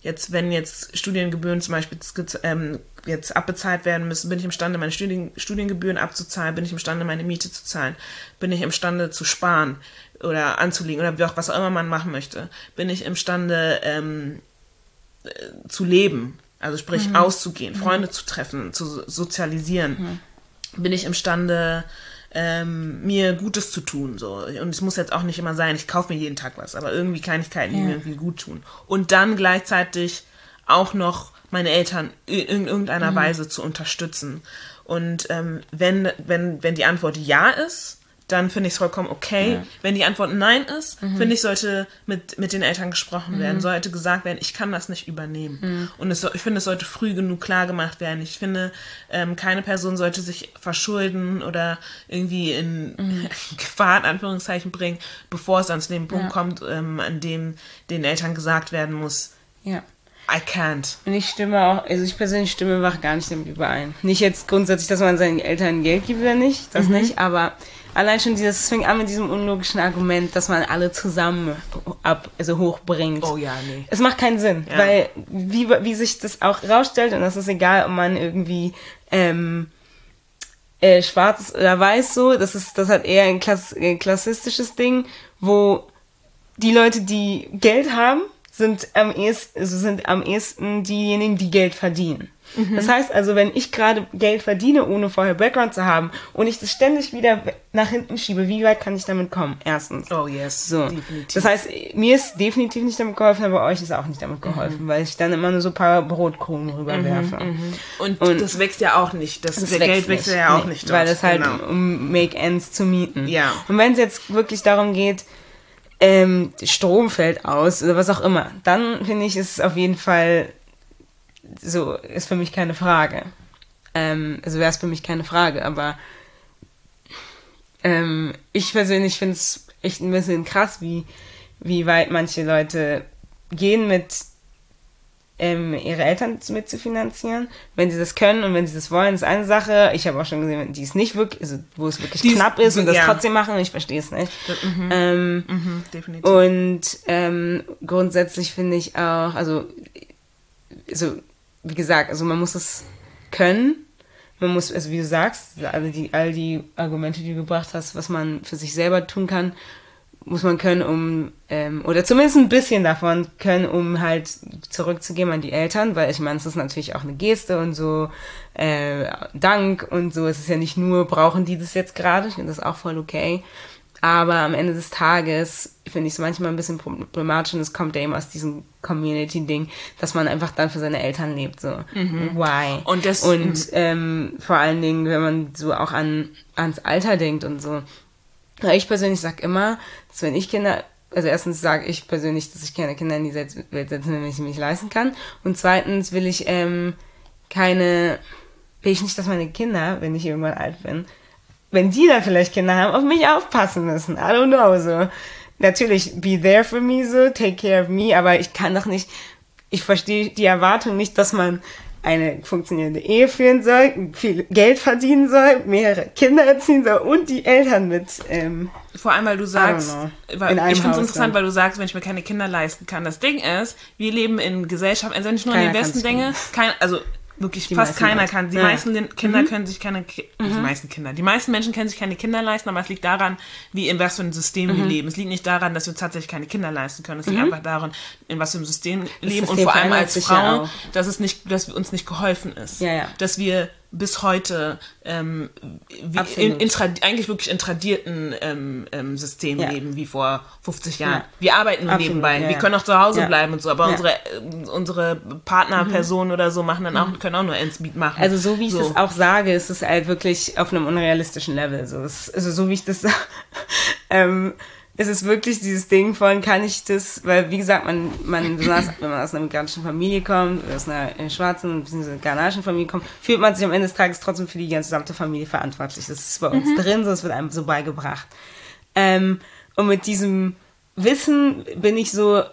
jetzt, wenn jetzt Studiengebühren zum Beispiel ähm, jetzt abbezahlt werden müssen, bin ich imstande, meine Studien, Studiengebühren abzuzahlen, bin ich imstande, meine Miete zu zahlen, bin ich imstande zu sparen oder anzulegen oder wie auch, was auch immer man machen möchte, bin ich imstande ähm, äh, zu leben, also sprich mhm. auszugehen, Freunde mhm. zu treffen, zu sozialisieren, mhm. bin ich imstande, ähm, mir Gutes zu tun, so. Und es muss jetzt auch nicht immer sein, ich kaufe mir jeden Tag was, aber irgendwie Kleinigkeiten, die ja. mir irgendwie gut tun. Und dann gleichzeitig auch noch meine Eltern in irgendeiner mhm. Weise zu unterstützen. Und ähm, wenn, wenn, wenn die Antwort ja ist, dann finde ich es vollkommen okay. Ja. Wenn die Antwort nein ist, mhm. finde ich, sollte mit, mit den Eltern gesprochen werden, mhm. sollte gesagt werden, ich kann das nicht übernehmen. Mhm. Und es, ich finde, es sollte früh genug klar gemacht werden. Ich finde, ähm, keine Person sollte sich verschulden oder irgendwie in mhm. Gefahr, in Anführungszeichen, bringen, bevor es an den Punkt ja. kommt, ähm, an dem den Eltern gesagt werden muss, ja. I can't. Und ich stimme auch, also ich persönlich stimme einfach gar nicht damit überein. Nicht jetzt grundsätzlich, dass man seinen Eltern Geld gibt oder nicht, das mhm. nicht, aber allein schon dieses, es fängt an mit diesem unlogischen Argument, dass man alle zusammen ab, also hochbringt. Oh ja, nee. Es macht keinen Sinn, ja. weil wie, wie sich das auch rausstellt, und das ist egal, ob man irgendwie ähm, äh, schwarz ist oder weiß so, das ist, das hat eher ein, Klass, ein klassistisches Ding, wo die Leute, die Geld haben, sind am ehesten, also sind am ehesten diejenigen, die Geld verdienen. Mhm. Das heißt also, wenn ich gerade Geld verdiene, ohne vorher Background zu haben und ich das ständig wieder nach hinten schiebe, wie weit kann ich damit kommen? Erstens. Oh yes, so. Definitiv. Das heißt, mir ist definitiv nicht damit geholfen, aber euch ist auch nicht damit geholfen, mhm. weil ich dann immer nur so ein paar Brotkrumen rüberwerfe. Mhm, mhm. und, und das wächst ja auch nicht. Das, das der Geld wächst ja auch nee, nicht dort. Weil es halt, genau. um Make Ends zu mieten. Ja. Und wenn es jetzt wirklich darum geht, ähm, Strom fällt aus oder was auch immer, dann finde ich, ist es auf jeden Fall so, ist für mich keine Frage. Ähm, also wäre es für mich keine Frage, aber ähm, ich persönlich finde es echt ein bisschen krass, wie, wie weit manche Leute gehen mit ähm, ihre Eltern mit zu finanzieren. Wenn sie das können und wenn sie das wollen, ist eine Sache. Ich habe auch schon gesehen, die es nicht wirklich, also wo es wirklich die knapp ist und das ja. trotzdem machen, ich verstehe es nicht. Mhm. Ähm, mhm, definitiv. Und ähm, grundsätzlich finde ich auch, also so, wie gesagt, also man muss es können. Man muss, also wie du sagst, all die, all die Argumente, die du gebracht hast, was man für sich selber tun kann, muss man können, um, ähm, oder zumindest ein bisschen davon können, um halt zurückzugeben an die Eltern, weil ich meine, es ist natürlich auch eine Geste und so, äh, Dank und so, es ist ja nicht nur, brauchen die das jetzt gerade, ich finde das auch voll okay, aber am Ende des Tages finde ich es manchmal ein bisschen problematisch und es kommt ja eben aus diesem Community-Ding, dass man einfach dann für seine Eltern lebt, so. Mhm. Why? Und, das, und ähm, vor allen Dingen, wenn man so auch an ans Alter denkt und so. Ich persönlich sag immer, dass wenn ich Kinder, also erstens sage ich persönlich, dass ich keine Kinder in die Welt setzen, wenn ich sie mich leisten kann. Und zweitens will ich ähm, keine, will ich nicht, dass meine Kinder, wenn ich irgendwann alt bin, wenn die dann vielleicht Kinder haben, auf mich aufpassen müssen. I don't know, so. Natürlich, be there for me, so, take care of me, aber ich kann doch nicht, ich verstehe die Erwartung nicht, dass man eine funktionierende Ehe führen soll, viel Geld verdienen soll, mehrere Kinder erziehen soll und die Eltern mit. Ähm, Vor allem, weil du sagst, weil, ich finde es interessant, dann. weil du sagst, wenn ich mir keine Kinder leisten kann. Das Ding ist, wir leben in Gesellschaft, also nicht nur in den besten Dinge, kein, also wirklich die fast keiner Leute. kann. Die ja. meisten Kinder mhm. können sich keine, Ki- mhm. die meisten Kinder, die meisten Menschen können sich keine Kinder leisten, aber es liegt daran, wie in was für ein System mhm. wir leben. Es liegt nicht daran, dass wir uns tatsächlich keine Kinder leisten können. Es liegt mhm. einfach daran, in was für einem System wir leben und vor allem als Frau, dass es nicht, dass uns nicht geholfen ist. Ja, ja. Dass wir bis heute ähm, wie in, in, eigentlich wirklich in tradierten ähm, ähm, Systemen ja. leben, wie vor fünfzig Jahren. Ja. Wir arbeiten nur Absolut, nebenbei. Ja, wir ja. können auch zu Hause ja. bleiben und so, aber ja. unsere, äh, unsere Partnerpersonen mhm. oder so machen dann auch, können auch nur Ends Meet machen. Also so wie ich so. das auch sage, ist es halt wirklich auf einem unrealistischen Level. So. Es, also so wie ich das sage, ähm, es ist wirklich dieses Ding von, kann ich das, weil wie gesagt, man, man besonders wenn man aus einer migrantischen Familie kommt, oder aus einer äh, schwarzen bzw. ghanaischen Familie kommt, fühlt man sich am Ende des Tages trotzdem für die gesamte Familie verantwortlich. Das ist bei uns mhm. drin, so es wird einem so beigebracht. Ähm, und mit diesem Wissen bin ich so,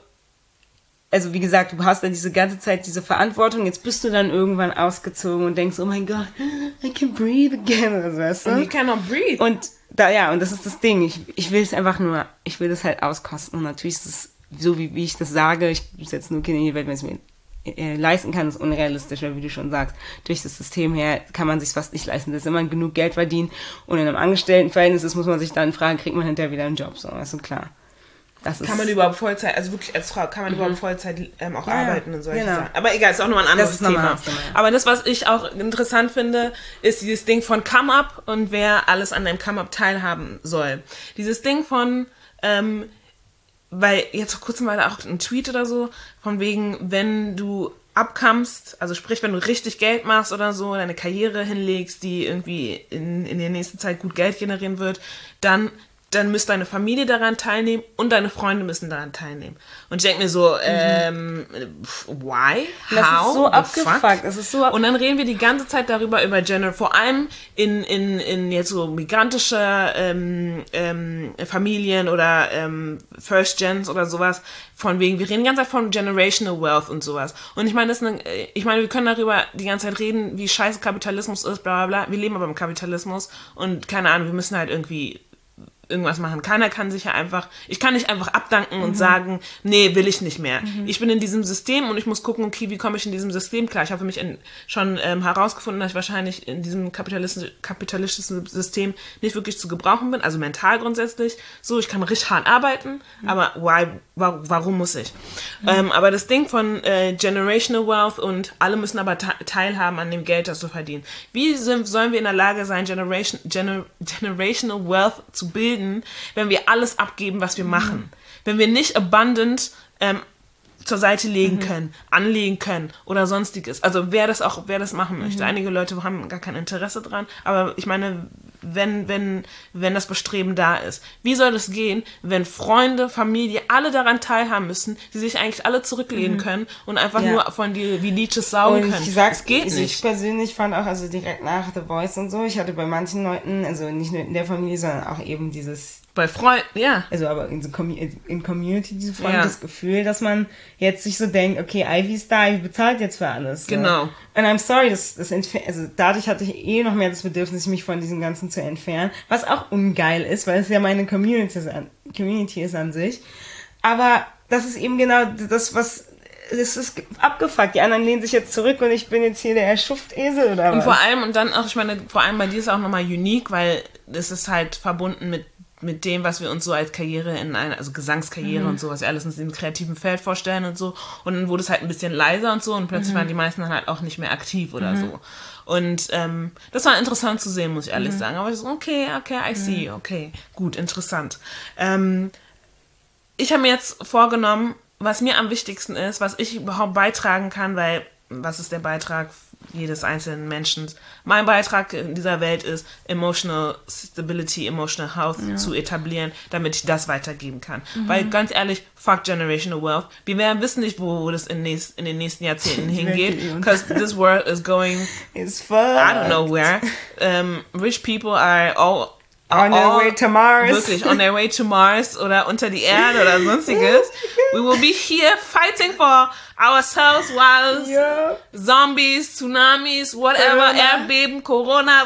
also wie gesagt, du hast dann diese ganze Zeit diese Verantwortung, jetzt bist du dann irgendwann ausgezogen und denkst, oh mein Gott, I can breathe again, oder so, weißt du? And you cannot breathe. Und da, ja, und das ist das Ding, ich, ich will es einfach nur, ich will das halt auskosten und natürlich ist es so, wie, wie ich das sage, ich setze nur Kinder in die Welt, wenn es mir äh, leisten kann, ist unrealistisch, weil wie du schon sagst, durch das System her kann man sich fast nicht leisten. Dass man genug Geld verdient und in einem Angestelltenverhältnis ist, muss man sich dann fragen, kriegt man hinterher wieder einen Job? So, das ist klar. Das kann man überhaupt Vollzeit, also wirklich als Frau, kann man mhm. überhaupt Vollzeit ähm, auch ja, arbeiten und solche genau. Sachen. Aber egal, ist auch nur ein anderes Thema. Thema. Aber das, was ich auch interessant finde, ist dieses Ding von Come Up und wer alles an deinem Come Up teilhaben soll. Dieses Ding von, ähm, weil jetzt vor kurzem war da auch ein Tweet oder so, von wegen, wenn du abkommst, also sprich, wenn du richtig Geld machst oder so, deine Karriere hinlegst, die irgendwie in, in der nächsten Zeit gut Geld generieren wird, dann dann müsste deine Familie daran teilnehmen und deine Freunde müssen daran teilnehmen. Und ich denke mir so, ähm, why? How? Das ist so abgefuckt. Das ist so ab- und dann reden wir die ganze Zeit darüber, über Gender, vor allem in, in, in jetzt so migrantische ähm, ähm, Familien oder ähm, First Gens oder sowas, von wegen, wir reden die ganze Zeit von Generational Wealth und sowas. Und ich meine, das ist eine, ich meine, wir können darüber die ganze Zeit reden, wie scheiße Kapitalismus ist, bla bla bla. Wir leben aber im Kapitalismus und keine Ahnung, wir müssen halt irgendwie irgendwas machen. Keiner kann sich ja einfach, ich kann nicht einfach abdanken und mhm. sagen, nee, will ich nicht mehr. Mhm. Ich bin in diesem System und ich muss gucken, okay, wie komme ich in diesem System klar. Ich habe für mich in, schon ähm, herausgefunden, dass ich wahrscheinlich in diesem kapitalistischen, kapitalistischen System nicht wirklich zu gebrauchen bin, also mental grundsätzlich. So, ich kann richtig hart arbeiten, mhm. aber why, wa- warum muss ich? Mhm. Ähm, aber das Ding von äh, Generational Wealth und alle müssen aber te- teilhaben an dem Geld, das du verdienst. Wie sind, sollen wir in der Lage sein, Generation, Gener- Generational Wealth zu bilden, wenn wir alles abgeben, was wir mhm. machen. Wenn wir nicht abundant ähm, zur Seite legen mhm. können, anlegen können oder sonstiges. Also wer das auch, wer das machen möchte. Mhm. Einige Leute haben gar kein Interesse dran, aber ich meine, wenn, wenn, wenn das Bestreben da ist. Wie soll das gehen, wenn Freunde, Familie, alle daran teilhaben müssen, die sich eigentlich alle zurücklehnen mhm. können und einfach ja. nur von dir wie Leeches saugen und können? Ich sag's, das geht ich, nicht. Ich persönlich fand auch, also direkt nach The Voice und so, ich hatte bei manchen Leuten, also nicht nur in der Familie, sondern auch eben dieses bei Freunden, ja. Also aber in, so Com- in Community, diese Freunde, ja. das Gefühl, dass man jetzt sich so denkt, okay, Ivy ist da, Ivy bezahlt jetzt für alles. So. Genau. Und I'm sorry, das, das entfer- also dadurch hatte ich eh noch mehr das Bedürfnis, mich von diesem Ganzen zu entfernen, was auch ungeil ist, weil es ja meine Community ist an, Community ist an sich. Aber das ist eben genau das, was es ist abgefuckt. Die anderen lehnen sich jetzt zurück und ich bin jetzt hier der Schuftesel oder was. Und vor allem, und dann auch, ich meine, vor allem bei dir ist es auch nochmal unique, weil das ist halt verbunden mit mit dem, was wir uns so als Karriere in einer, also Gesangskarriere mhm. und so, was wir alles in diesem kreativen Feld vorstellen und so. Und dann wurde es halt ein bisschen leiser und so und plötzlich mhm. waren die meisten dann halt auch nicht mehr aktiv oder mhm. so. Und ähm, das war interessant zu sehen, muss ich ehrlich mhm. sagen. Aber ich so, okay, okay, I see, okay, gut, interessant. Ähm, ich habe mir jetzt vorgenommen, was mir am wichtigsten ist, was ich überhaupt beitragen kann, weil was ist der Beitrag jedes einzelnen Menschen? Mein Beitrag in dieser Welt ist, emotional stability, emotional health ja. zu etablieren, damit ich das weitergeben kann. Mhm. Weil ganz ehrlich, fuck generational wealth. Wir werden wissen nicht, wo, wo das in, nächst, in den nächsten Jahrzehnten hingeht, because this world is going, it's fun. I don't know where. Um, rich people are all On their way to Mars. Wirklich, on their way to Mars oder unter die Erde oder sonstiges. We will be here fighting for ourselves while yeah. Zombies, Tsunamis, whatever, Corona. Erdbeben, Corona.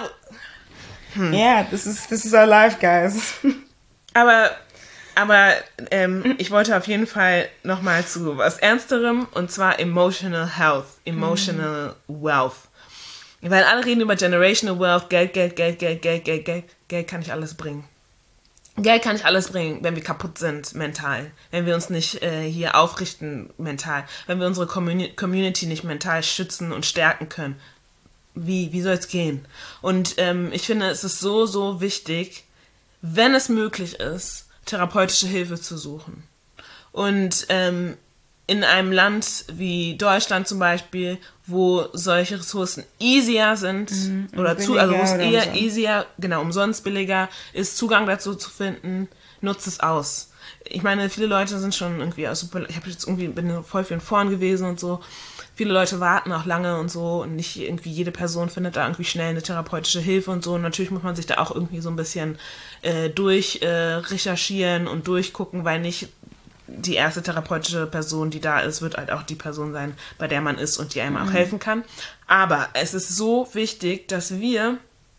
Hm. Yeah, this is, this is our life, guys. Aber, aber ähm, ich wollte auf jeden Fall nochmal zu was Ernsterem, und zwar emotional health, emotional mm. wealth. Weil alle reden über generational wealth, Geld, Geld, Geld, Geld, Geld, Geld, Geld. Geld kann nicht alles bringen. Geld kann nicht alles bringen, wenn wir kaputt sind mental, wenn wir uns nicht äh, hier aufrichten mental, wenn wir unsere Communi- Community nicht mental schützen und stärken können. Wie, wie soll es gehen? Und ähm, ich finde, es ist so, so wichtig, wenn es möglich ist, therapeutische Hilfe zu suchen. Und ähm, in einem Land wie Deutschland zum Beispiel, wo solche Ressourcen easier sind, mhm, oder zu, also wo es eher umsonst. easier, genau, umsonst billiger ist, Zugang dazu zu finden, nutzt es aus. Ich meine, viele Leute sind schon irgendwie aus super, ich habe jetzt irgendwie, bin voll für den Foren gewesen und so, viele Leute warten auch lange und so und nicht irgendwie jede Person findet da irgendwie schnell eine therapeutische Hilfe und so, und natürlich muss man sich da auch irgendwie so ein bisschen äh, durch äh, recherchieren und durchgucken, weil nicht die erste therapeutische Person, die da ist, wird halt auch die Person sein, bei der man ist und die einem mhm. auch helfen kann. Aber es ist so wichtig, dass wir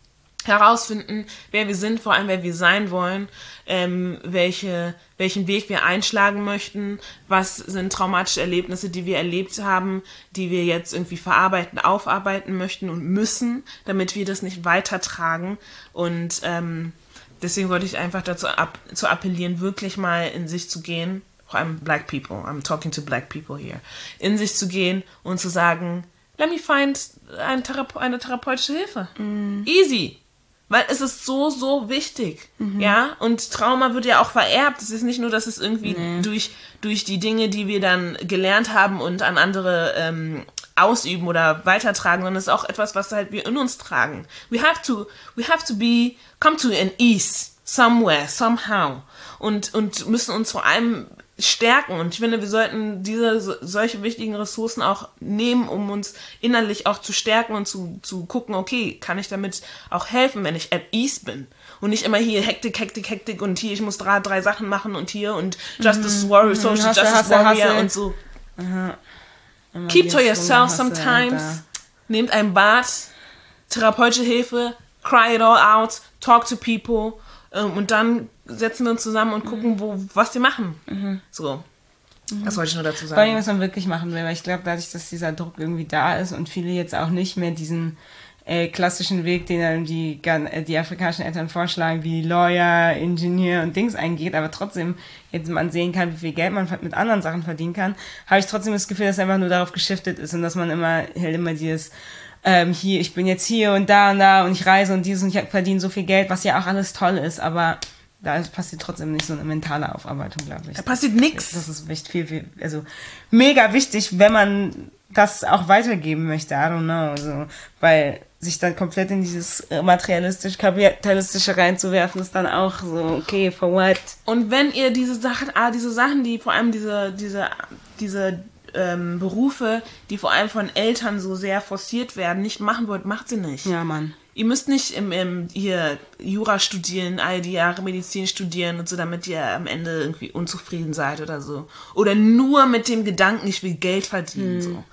herausfinden, wer wir sind, vor allem wer wir sein wollen, ähm, welche, welchen Weg wir einschlagen möchten, was sind traumatische Erlebnisse, die wir erlebt haben, die wir jetzt irgendwie verarbeiten, aufarbeiten möchten und müssen, damit wir das nicht weitertragen. Und ähm, deswegen wollte ich einfach dazu ab, zu appellieren, wirklich mal in sich zu gehen, vor allem Black People, I'm talking to Black people here, in sich zu gehen und zu sagen, let me find eine, Thera- eine therapeutische Hilfe. Mm. Easy. Weil es ist so, so wichtig, mhm. ja, und Trauma wird ja auch vererbt. Es ist nicht nur, dass es irgendwie nee. durch, durch die Dinge, die wir dann gelernt haben und an andere ähm, ausüben oder weitertragen, sondern es ist auch etwas, was halt wir in uns tragen. We have to, we have to be, come to an ease, somewhere, somehow, und, und müssen uns vor allem stärken. Und ich finde, wir sollten diese solche wichtigen Ressourcen auch nehmen, um uns innerlich auch zu stärken und zu, zu gucken, okay, kann ich damit auch helfen, wenn ich at ease bin? Und nicht immer hier Hektik, Hektik, Hektik und hier, ich muss drei, drei Sachen machen und hier und Justice Warrior, mhm. Social Hasse, Justice Hasse, Warrior Hasse. Und so. Aha. Keep to yourself Hasse, sometimes. Alter. Nehmt ein Bad, therapeutische Hilfe, cry it all out, talk to people ähm, und dann setzen wir uns zusammen und gucken, wo, was wir machen. Mhm. So. Mhm. Das wollte ich nur dazu sagen. Vor allem, was man wirklich machen will, weil ich glaube, dadurch, dass dieser Druck irgendwie da ist und viele jetzt auch nicht mehr diesen äh, klassischen Weg, den dann die, äh, die afrikanischen Eltern vorschlagen, wie Lawyer, Ingenieur und Dings eingeht, aber trotzdem jetzt man sehen kann, wie viel Geld man mit anderen Sachen verdienen kann, habe ich trotzdem das Gefühl, dass es einfach nur darauf geschiftet ist und dass man immer, halt immer dieses ähm, hier, ich bin jetzt hier und da und da und ich reise und dieses und ich verdiene so viel Geld, was ja auch alles toll ist, aber da passiert trotzdem nicht so eine mentale Aufarbeitung, glaube ich. Da passiert nichts. Das ist echt viel, viel, also mega wichtig, wenn man das auch weitergeben möchte, I don't know, also, weil sich dann komplett in dieses materialistisch-kapitalistische reinzuwerfen, ist dann auch so, okay, for what? Und wenn ihr diese Sachen, ah, diese Sachen, die vor allem diese, diese, diese ähm, Berufe, die vor allem von Eltern so sehr forciert werden, nicht machen wollt, macht sie nicht. Ja, Mann. Ihr müsst nicht im, im, hier Jura studieren, all die Jahre Medizin studieren und so, damit ihr am Ende irgendwie unzufrieden seid oder so. Oder nur mit dem Gedanken, ich will Geld verdienen. Hm. So.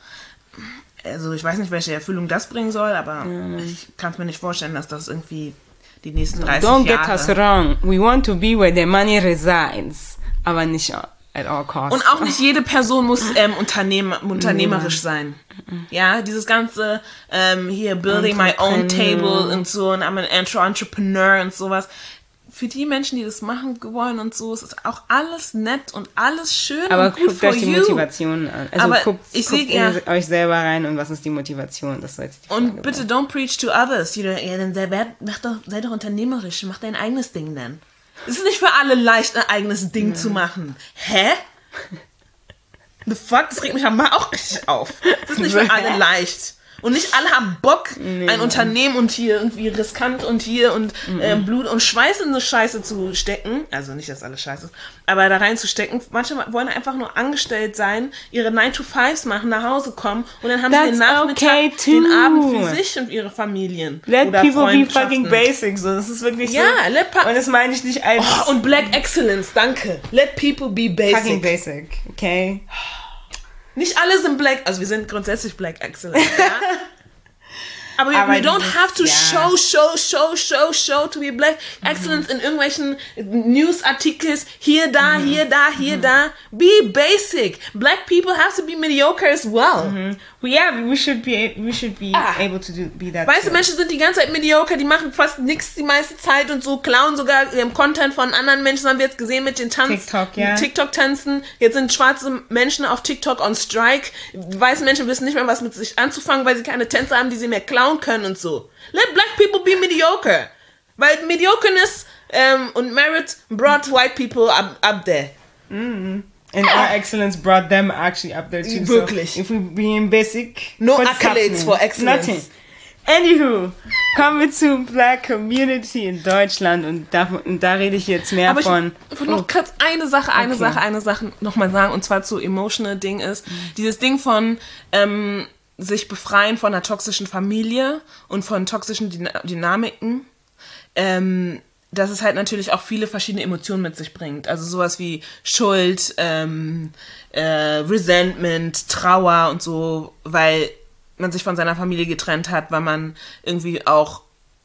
Also ich weiß nicht, welche Erfüllung das bringen soll, aber hm. ich kann es mir nicht vorstellen, dass das irgendwie die nächsten dreißig Don't Jahre... Don't get us wrong. We want to be where the money resides. Aber nicht at all costs. Und auch nicht jede Person muss ähm, Unternehm, unternehmerisch sein. Ja, dieses ganze ähm, hier building my own table und so und I'm an entrepreneur und sowas. Für die Menschen, die das machen wollen und so, ist es auch alles nett und alles schön aber und gut for you. Aber guckt euch die Motivation an. Also aber guckt, ich guckt seh, ja. euch selber rein und was ist die Motivation. Das sollte die und bitte don't preach to others. You know, ja, dann sei, mach doch, sei doch unternehmerisch, mach dein eigenes Ding dann. Es ist nicht für alle leicht, ein eigenes Ding ja. zu machen. Hä? The fuck? Das regt mich auch richtig auf. Das ist nicht für alle leicht. Und nicht alle haben Bock, nee, ein Unternehmen und hier irgendwie riskant und hier und mhm. äh, Blut und Schweiß in eine Scheiße zu stecken. Also nicht, dass alles scheiße ist, aber da reinzustecken. Manche wollen einfach nur angestellt sein, ihre nine to fives machen, nach Hause kommen und dann haben That's sie den Nachmittag, okay den Abend für sich und ihre Familien. Let oder people be fucking basic. So, das ist wirklich ja, so. Let pa- und das meine ich nicht als... Oh, und Black Excellence, danke. Let people be basic. Fucking basic, okay. Nicht alle sind Black, also wir sind grundsätzlich Black Excellence, ja? Aber, Aber we don't dieses, have to ja. show, show, show, show, show to be Black Excellence mhm. in irgendwelchen Newsartikels, hier, da, mhm. hier, da, hier, mhm. da. Be basic. Black people have to be mediocre as well. Mhm. Well, yeah, we should be, we should be ah. able to do, be that. Weiße Menschen sind die ganze Zeit mediocre, die machen fast nichts die meiste Zeit und so, klauen sogar im Content von anderen Menschen, haben wir jetzt gesehen mit den Tanzen. TikTok, ja. TikTok-Tanzen. Jetzt sind schwarze Menschen auf TikTok on strike. Weiße Menschen wissen nicht mehr, was mit sich anzufangen, weil sie keine Tänze haben, die sie mehr klauen können und so. Let black people be mediocre. Weil Mediocreness ähm, und Merit brought white people up, up there. Mhm. And our excellence brought them actually up there too. Wirklich. So if we being basic, no accolades for excellence. Nothing. Anywho, kommen wir zur Black Community in Deutschland und da, und da rede ich jetzt mehr Aber von... Ich will noch kurz eine Sache, eine okay. Sache, eine Sache nochmal sagen und zwar zu emotional Ding ist, mhm. dieses Ding von ähm, sich befreien von einer toxischen Familie und von toxischen Dyna- Dynamiken, ähm, dass es halt natürlich auch viele verschiedene Emotionen mit sich bringt. Also sowas wie Schuld, ähm, äh, Resentment, Trauer und so, weil man sich von seiner Familie getrennt hat, weil man irgendwie auch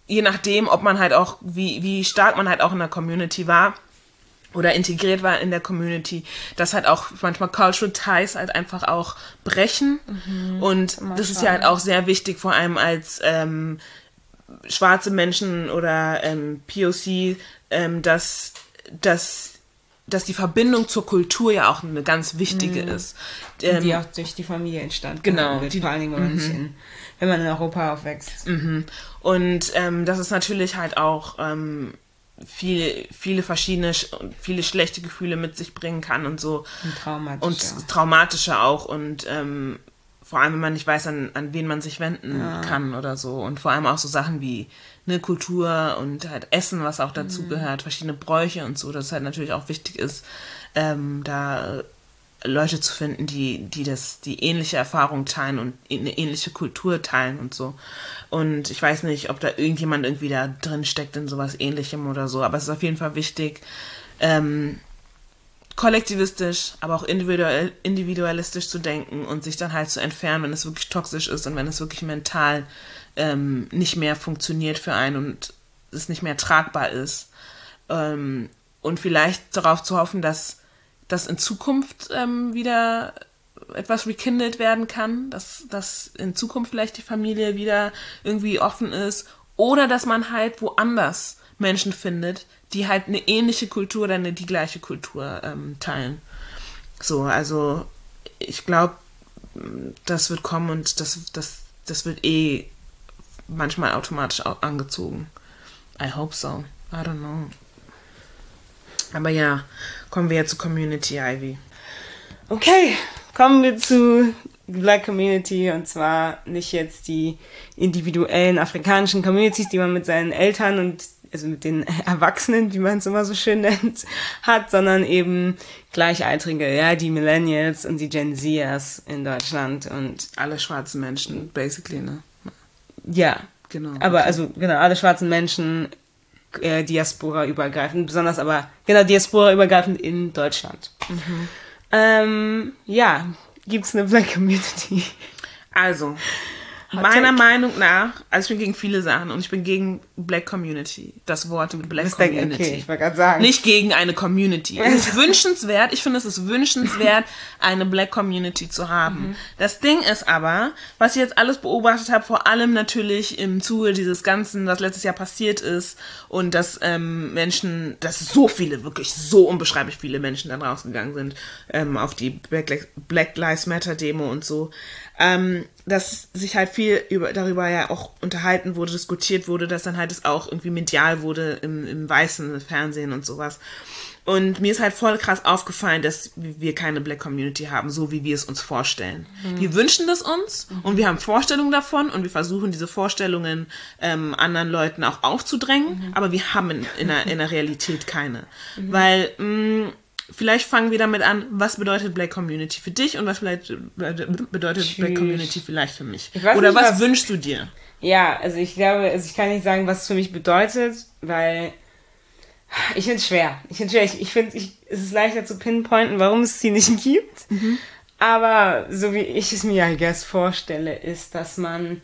je nachdem, ob man halt auch, wie, wie stark man halt auch in der Community war oder integriert war in der Community, dass halt auch manchmal Cultural Ties halt einfach auch brechen. Mhm, und das ist ja halt auch sehr wichtig, vor allem als ähm, schwarze Menschen oder ähm, P O C, ähm, dass, dass, dass die Verbindung zur Kultur ja auch eine ganz wichtige mhm. ist. Ähm, die auch durch die Familie entstanden genau, wird, die, vor allen Dingen, wenn man, nicht in, wenn man in Europa aufwächst. Mhm. Und ähm, das ist natürlich halt auch ähm, viele, viele verschiedene, viele schlechte Gefühle mit sich bringen kann und so. Und traumatische. Und traumatische auch. Und ähm, vor allem, wenn man nicht weiß, an, an wen man sich wenden ja. kann oder so. Und vor allem auch so Sachen wie eine Kultur und halt Essen, was auch dazu mhm. gehört, verschiedene Bräuche und so, dass es halt natürlich auch wichtig ist, ähm, da Leute zu finden, die, die das, die ähnliche Erfahrung teilen und eine ähnliche Kultur teilen und so. Und ich weiß nicht, ob da irgendjemand irgendwie da drin steckt in sowas Ähnlichem oder so, aber es ist auf jeden Fall wichtig, ähm, kollektivistisch, aber auch individuell, individualistisch zu denken und sich dann halt zu entfernen, wenn es wirklich toxisch ist und wenn es wirklich mental ähm, nicht mehr funktioniert für einen und es nicht mehr tragbar ist. Ähm, und vielleicht darauf zu hoffen, dass dass in Zukunft ähm, wieder etwas rekindelt werden kann, dass, dass in Zukunft vielleicht die Familie wieder irgendwie offen ist oder dass man halt woanders Menschen findet, die halt eine ähnliche Kultur oder eine, die gleiche Kultur ähm, teilen. So, also ich glaube, das wird kommen und das, das, das wird eh manchmal automatisch auch angezogen. I hope so. I don't know. Aber ja, kommen wir jetzt zur Community, Ivy. Okay, kommen wir zu Black Community und zwar nicht jetzt die individuellen afrikanischen Communities, die man mit seinen Eltern und also mit den Erwachsenen, wie man es immer so schön nennt, hat, sondern eben Gleichaltrige, ja, die Millennials und die Gen Zers in Deutschland und alle schwarzen Menschen, basically, ne? Ja, genau. Aber okay. also genau, alle schwarzen Menschen äh, Diaspora-übergreifend, besonders aber, genau, Diaspora-übergreifend in Deutschland. Mhm. Ähm, ja, gibt's eine Black Community? Also, meiner Meinung nach, also ich bin gegen viele Sachen und ich bin gegen Black Community, das Wort mit Black Community. Okay, ich wollte gerade sagen. Nicht gegen eine Community. Es ist wünschenswert, ich finde es ist wünschenswert, eine Black Community zu haben. Mhm. Das Ding ist aber, was ich jetzt alles beobachtet habe, vor allem natürlich im Zuge dieses Ganzen, was letztes Jahr passiert ist und dass ähm, Menschen, dass so viele, wirklich so unbeschreiblich viele Menschen da draußen gegangen sind, ähm, auf die Black, Black Lives Matter Demo und so, ähm, dass sich halt viel über, darüber ja auch unterhalten wurde, diskutiert wurde, dass dann halt es auch irgendwie medial wurde im, im weißen Fernsehen und sowas. Und mir ist halt voll krass aufgefallen, dass wir keine Black Community haben, so wie wir es uns vorstellen. Mhm. Wir wünschen das uns mhm. und wir haben Vorstellungen davon und wir versuchen diese Vorstellungen ähm, anderen Leuten auch aufzudrängen, mhm. aber wir haben in, in, der, in der Realität keine. Mhm. Weil mh, vielleicht fangen wir damit an, was bedeutet Black Community für dich und was bedeutet Tschüss. Black Community vielleicht für mich? Oder nicht, was, was wünschst du dir? Ja, also ich glaube, also ich kann nicht sagen, was es für mich bedeutet, weil ich finde es schwer. Ich finde es schwer. Ich, ich finde, ich, es ist leichter zu pinpointen, warum es sie nicht gibt. Mhm. Aber so wie ich es mir, I guess, vorstelle, ist, dass man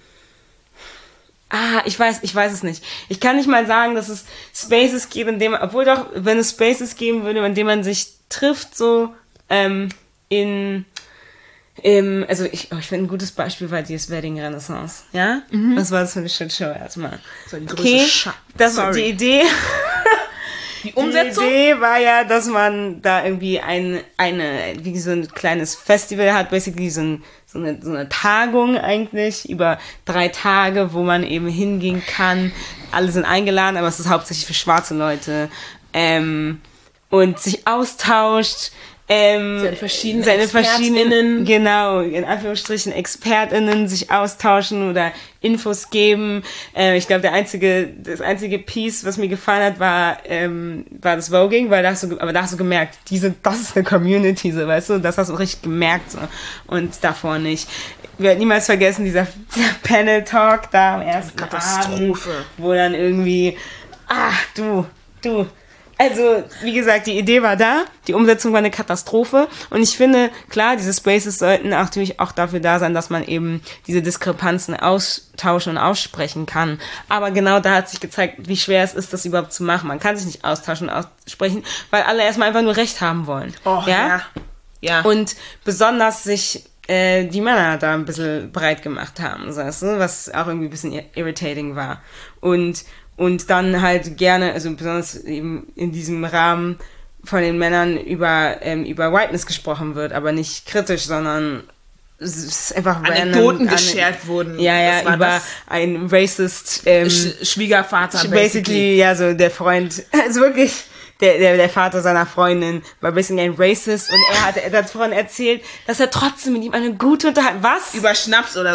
Ah, ich weiß, ich weiß es nicht. Ich kann nicht mal sagen, dass es Spaces gibt, in denen man, obwohl doch, wenn es Spaces geben würde, in denen man sich trifft, so, ähm, in, im, also ich, oh, ich finde ein gutes Beispiel war dieses Wedding Renaissance, ja? Mhm. Was war das für eine Shitshow erstmal? Das war die größte okay, Scha- das war die Idee. Die Umsetzung? Die Idee war ja, dass man da irgendwie ein, eine, wie so ein kleines Festival hat, basically so, ein, so, eine, so eine Tagung eigentlich über drei Tage, wo man eben hingehen kann. Alle sind eingeladen, aber es ist hauptsächlich für schwarze Leute. Ähm, und sich austauscht. Ähm, seine verschiedenen seine verschiedenen, genau, in Anführungsstrichen ExpertInnen sich austauschen oder Infos geben. Äh, ich glaube, der einzige, das einzige Piece, was mir gefallen hat, war, ähm, war das Voging, weil da hast du, aber da hast du gemerkt, diese, das ist eine Community, so, weißt du, das hast du richtig gemerkt, so. Und davor nicht. Ich werde niemals vergessen, dieser, dieser Panel-Talk da am ersten Katastrophe. Abend, wo dann irgendwie, ach, du, du, Also, wie gesagt, die Idee war da, die Umsetzung war eine Katastrophe und ich finde, klar, diese Spaces sollten auch natürlich auch dafür da sein, dass man eben diese Diskrepanzen austauschen und aussprechen kann. Aber genau da hat sich gezeigt, wie schwer es ist, das überhaupt zu machen. Man kann sich nicht austauschen und aussprechen, weil alle erstmal einfach nur Recht haben wollen. Oh, ja. ja. ja. Und besonders sich äh, die Männer da ein bisschen breit gemacht haben, weißt du, was auch irgendwie ein bisschen irritating war. Und Und dann halt gerne, also besonders eben in diesem Rahmen von den Männern über, ähm, über Whiteness gesprochen wird, aber nicht kritisch, sondern es ist einfach Anekdoten geschert wurden. Ja, ja, über das? einen Racist ähm, Sch- Schwiegervater. Basically, basically, ja, so der Freund, also wirklich, der, der, der Vater seiner Freundin war basically ein Racist und er hat davon erzählt, dass er trotzdem mit ihm eine gute Unterhaltung, was? Über Schnaps oder...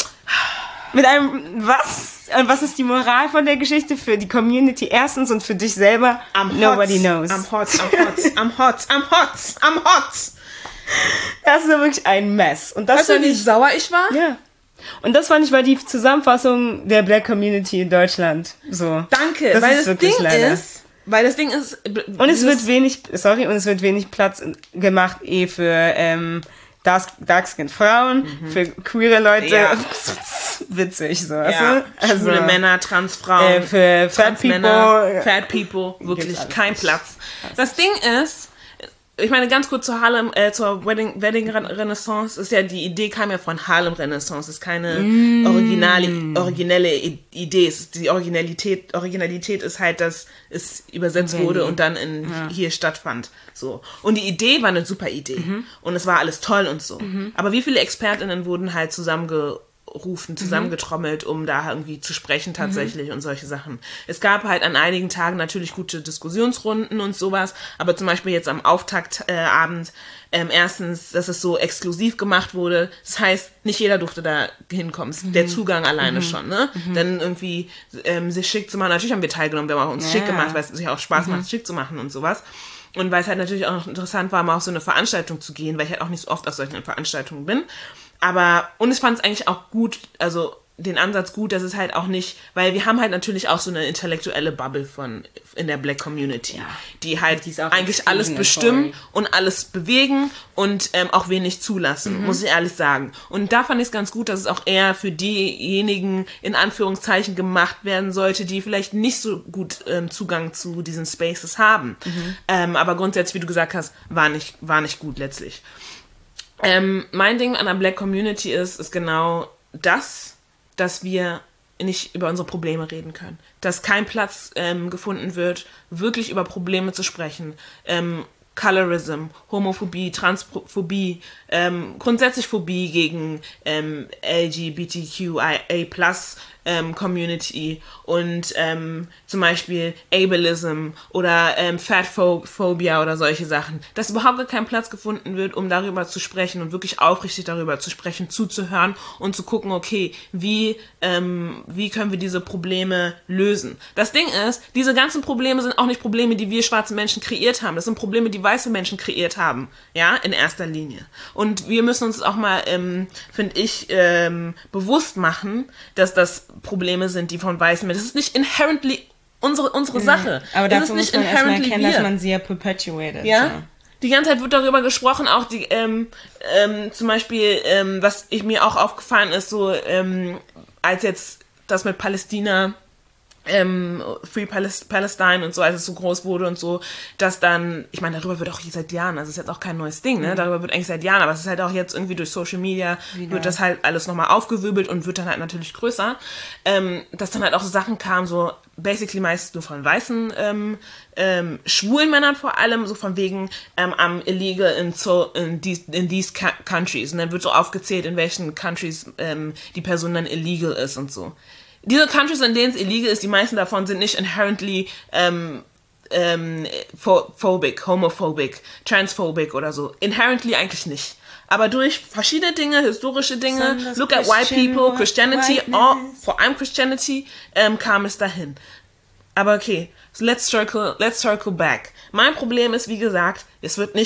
Mit einem, was? Und was ist die Moral von der Geschichte für die Community erstens und für dich selber? I'm Nobody hot, knows. I'm hot, I'm hot, I'm hot, I'm hot, I'm hot. Das ist wirklich ein Mess. Und das weißt du, wie sauer ich war? Ja. Und das fand ich war die Zusammenfassung der Black Community in Deutschland. So. Danke, das weil ist das Ding leider. ist, weil das Ding ist... Und es wird wenig, sorry, und es wird wenig Platz gemacht eh für, ähm, Dark-Skinned Frauen, mhm. für queere Leute. Ja. Witzig, so. Ja. Also, schwule Männer, Transfrauen. Äh, für Fat People. Fat People, wirklich kein Platz. Das Ding ist, ich meine, ganz kurz zur Harlem, äh, zur Wedding, Wedding Renaissance, ist ja, die Idee kam ja von Harlem Renaissance, ist keine mm. originale, originelle Idee, es ist die Originalität, Originalität ist halt, dass es übersetzt Wenn wurde und dann in, ja. hier stattfand, so. Und die Idee war eine super Idee. Mhm. Und es war alles toll und so. Mhm. Aber wie viele ExpertInnen wurden halt zusammengerufen, zusammengetrommelt, um da irgendwie zu sprechen tatsächlich mhm. und solche Sachen. Es gab halt an einigen Tagen natürlich gute Diskussionsrunden und sowas, aber zum Beispiel jetzt am Auftaktabend äh, ähm, erstens, dass es so exklusiv gemacht wurde. Das heißt, nicht jeder durfte da hinkommen. Mhm. Der Zugang alleine mhm. schon, ne? Mhm. Dann irgendwie ähm, sich schick zu machen. Natürlich haben wir teilgenommen, wir haben auch uns ja. schick gemacht, weil es sich auch Spaß mhm. macht, schick zu machen und sowas. Und weil es halt natürlich auch interessant war, mal auf so eine Veranstaltung zu gehen, weil ich halt auch nicht so oft auf solchen Veranstaltungen bin. Aber, und ich fand es eigentlich auch gut, also den Ansatz gut, dass es halt auch nicht, weil wir haben halt natürlich auch so eine intellektuelle Bubble von, in der Black Community, ja. die halt die eigentlich alles bestimmen und alles bewegen und ähm, auch wenig zulassen, mhm. muss ich ehrlich sagen. Und da fand ich es ganz gut, dass es auch eher für diejenigen in Anführungszeichen gemacht werden sollte, die vielleicht nicht so gut ähm, Zugang zu diesen Spaces haben. Mhm. Ähm, aber grundsätzlich, wie du gesagt hast, war nicht, war nicht gut letztlich. Ähm, mein Ding an der Black Community ist, ist genau das, dass wir nicht über unsere Probleme reden können. Dass kein Platz ähm, gefunden wird, wirklich über Probleme zu sprechen. Ähm, Colorism, Homophobie, Transphobie, ähm, grundsätzlich Phobie gegen ähm, L G B T Q I A plus ähm, Community und ähm, zum Beispiel Ableism oder ähm, Fatphobia oder solche Sachen. Dass überhaupt gar kein Platz gefunden wird, um darüber zu sprechen und wirklich aufrichtig darüber zu sprechen, zuzuhören und zu gucken, okay, wie, ähm, wie können wir diese Probleme lösen. Das Ding ist, diese ganzen Probleme sind auch nicht Probleme, die wir schwarzen Menschen kreiert haben. Das sind Probleme, die weiße Menschen kreiert haben, ja, in erster Linie. Und wir müssen uns auch mal, ähm, finde ich, ähm, bewusst machen, dass das Probleme sind, die von weißen Menschen. Das ist nicht inherently unsere, unsere Sache. Aber das dafür ist nicht muss man erstmal erkennen, wir. dass man sie ja perpetuated. Ja? So. Die ganze Zeit wird darüber gesprochen, auch die, ähm, ähm, zum Beispiel, ähm, was ich mir auch aufgefallen ist, so, ähm, als jetzt das mit Palästina, ähm, Free Palestine und so, als es so groß wurde und so, dass dann, ich meine, darüber wird auch seit Jahren, also es ist jetzt auch kein neues Ding, ne, mhm. darüber wird eigentlich seit Jahren, aber es ist halt auch jetzt irgendwie durch Social Media, Wieder. wird das halt alles nochmal aufgewirbelt und wird dann halt natürlich größer, ähm, dass dann halt auch so Sachen kamen, so basically meistens nur von weißen, ähm, ähm, schwulen Männern vor allem, so von wegen, ähm, I'm illegal in so, in these, in these countries, und dann wird so aufgezählt, in welchen Countries, ähm, die Person dann illegal ist und so. Diese Countries, in denen es illegal ist, die meisten davon sind nicht inherently ähm, ähm, phobic, homophobic, transphobic oder so. Inherently eigentlich nicht. Aber durch verschiedene Dinge, historische Dinge, Besonders look at white people, Christianity, all, vor allem Christianity, ähm, kam es dahin. Aber okay, so let's circle, let's circle back. Mein Problem ist, wie gesagt, es wird nicht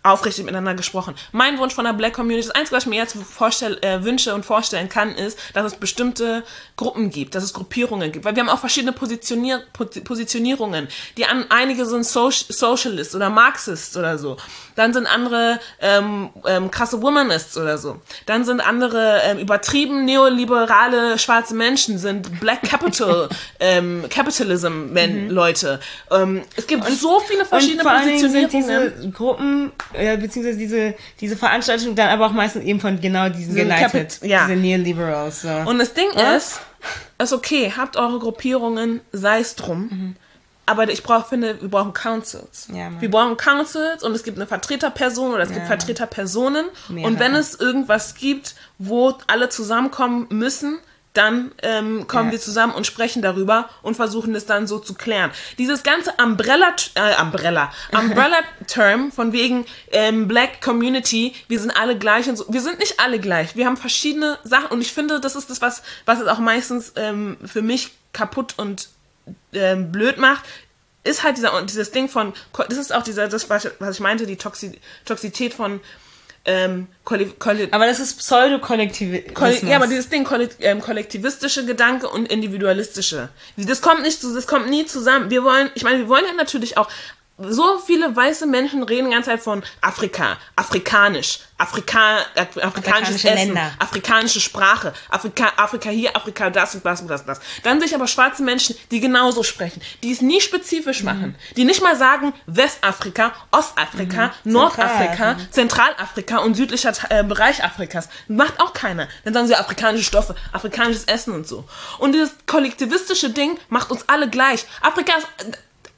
aufrichtig miteinander gesprochen. Mein Wunsch von der Black Community, das Einzige, was ich mir jetzt vorstell, äh, wünsche und vorstellen kann, ist, dass es bestimmte Gruppen gibt, dass es Gruppierungen gibt, weil wir haben auch verschiedene Positionier- Positionierungen. Die an, einige sind so- Socialists oder Marxists oder so. Dann sind andere ähm, ähm, krasse Womanists oder so. Dann sind andere ähm, übertrieben neoliberale schwarze Menschen, sind Black Capital, ähm, Capitalism Men- mhm. Leute. Ähm, es gibt und, so viele verschiedene und vor Positionierungen. Sind diese Gruppen, äh, beziehungsweise diese, diese Veranstaltungen dann aber auch meistens eben von genau diesen geleitet. Capi- ja. Diese Neoliberals. So. Und das Ding ja? ist, ist okay, habt eure Gruppierungen, sei es drum. Mhm. Aber ich brauch, finde, wir brauchen Councils. Ja, wir brauchen Councils und es gibt eine Vertreterperson oder es ja. gibt Vertreterpersonen. Mehrere. Und wenn es irgendwas gibt, wo alle zusammenkommen müssen, dann ähm, kommen ja. wir zusammen und sprechen darüber und versuchen es dann so zu klären. Dieses ganze Umbrella, äh, Umbrella, Umbrella-Term von wegen ähm, Black Community, wir sind alle gleich und so. Wir sind nicht alle gleich. Wir haben verschiedene Sachen und ich finde, das ist das, was, was es auch meistens ähm, für mich kaputt und ähm, blöd macht, ist halt dieser, dieses Ding von, das ist auch dieser, das, was ich meinte, die Toxi- Toxizität von Ähm, Kolli- Kolli- aber das ist Pseudo-Kollektivismus. Ja, aber dieses Ding, kollekt- ähm, kollektivistische Gedanke und individualistische. Das kommt nicht, das kommt nie zusammen. Wir wollen, ich meine, wir wollen ja natürlich auch, so viele weiße Menschen reden die ganze Zeit von Afrika, afrikanisch, Afrika, äh, afrikanisches Essen, Länder. Afrikanische Sprache, Afrika, Afrika hier, Afrika das und das und das und das. Dann sehe ich aber schwarze Menschen, die genauso sprechen, die es nie spezifisch mhm. machen, die nicht mal sagen Westafrika, Ostafrika, mhm. Nordafrika, Zentral, Zentralafrika und südlicher äh, Bereich Afrikas. Macht auch keiner. Dann sagen sie afrikanische Stoffe, afrikanisches Essen und so. Und dieses kollektivistische Ding macht uns alle gleich. Afrika ist äh,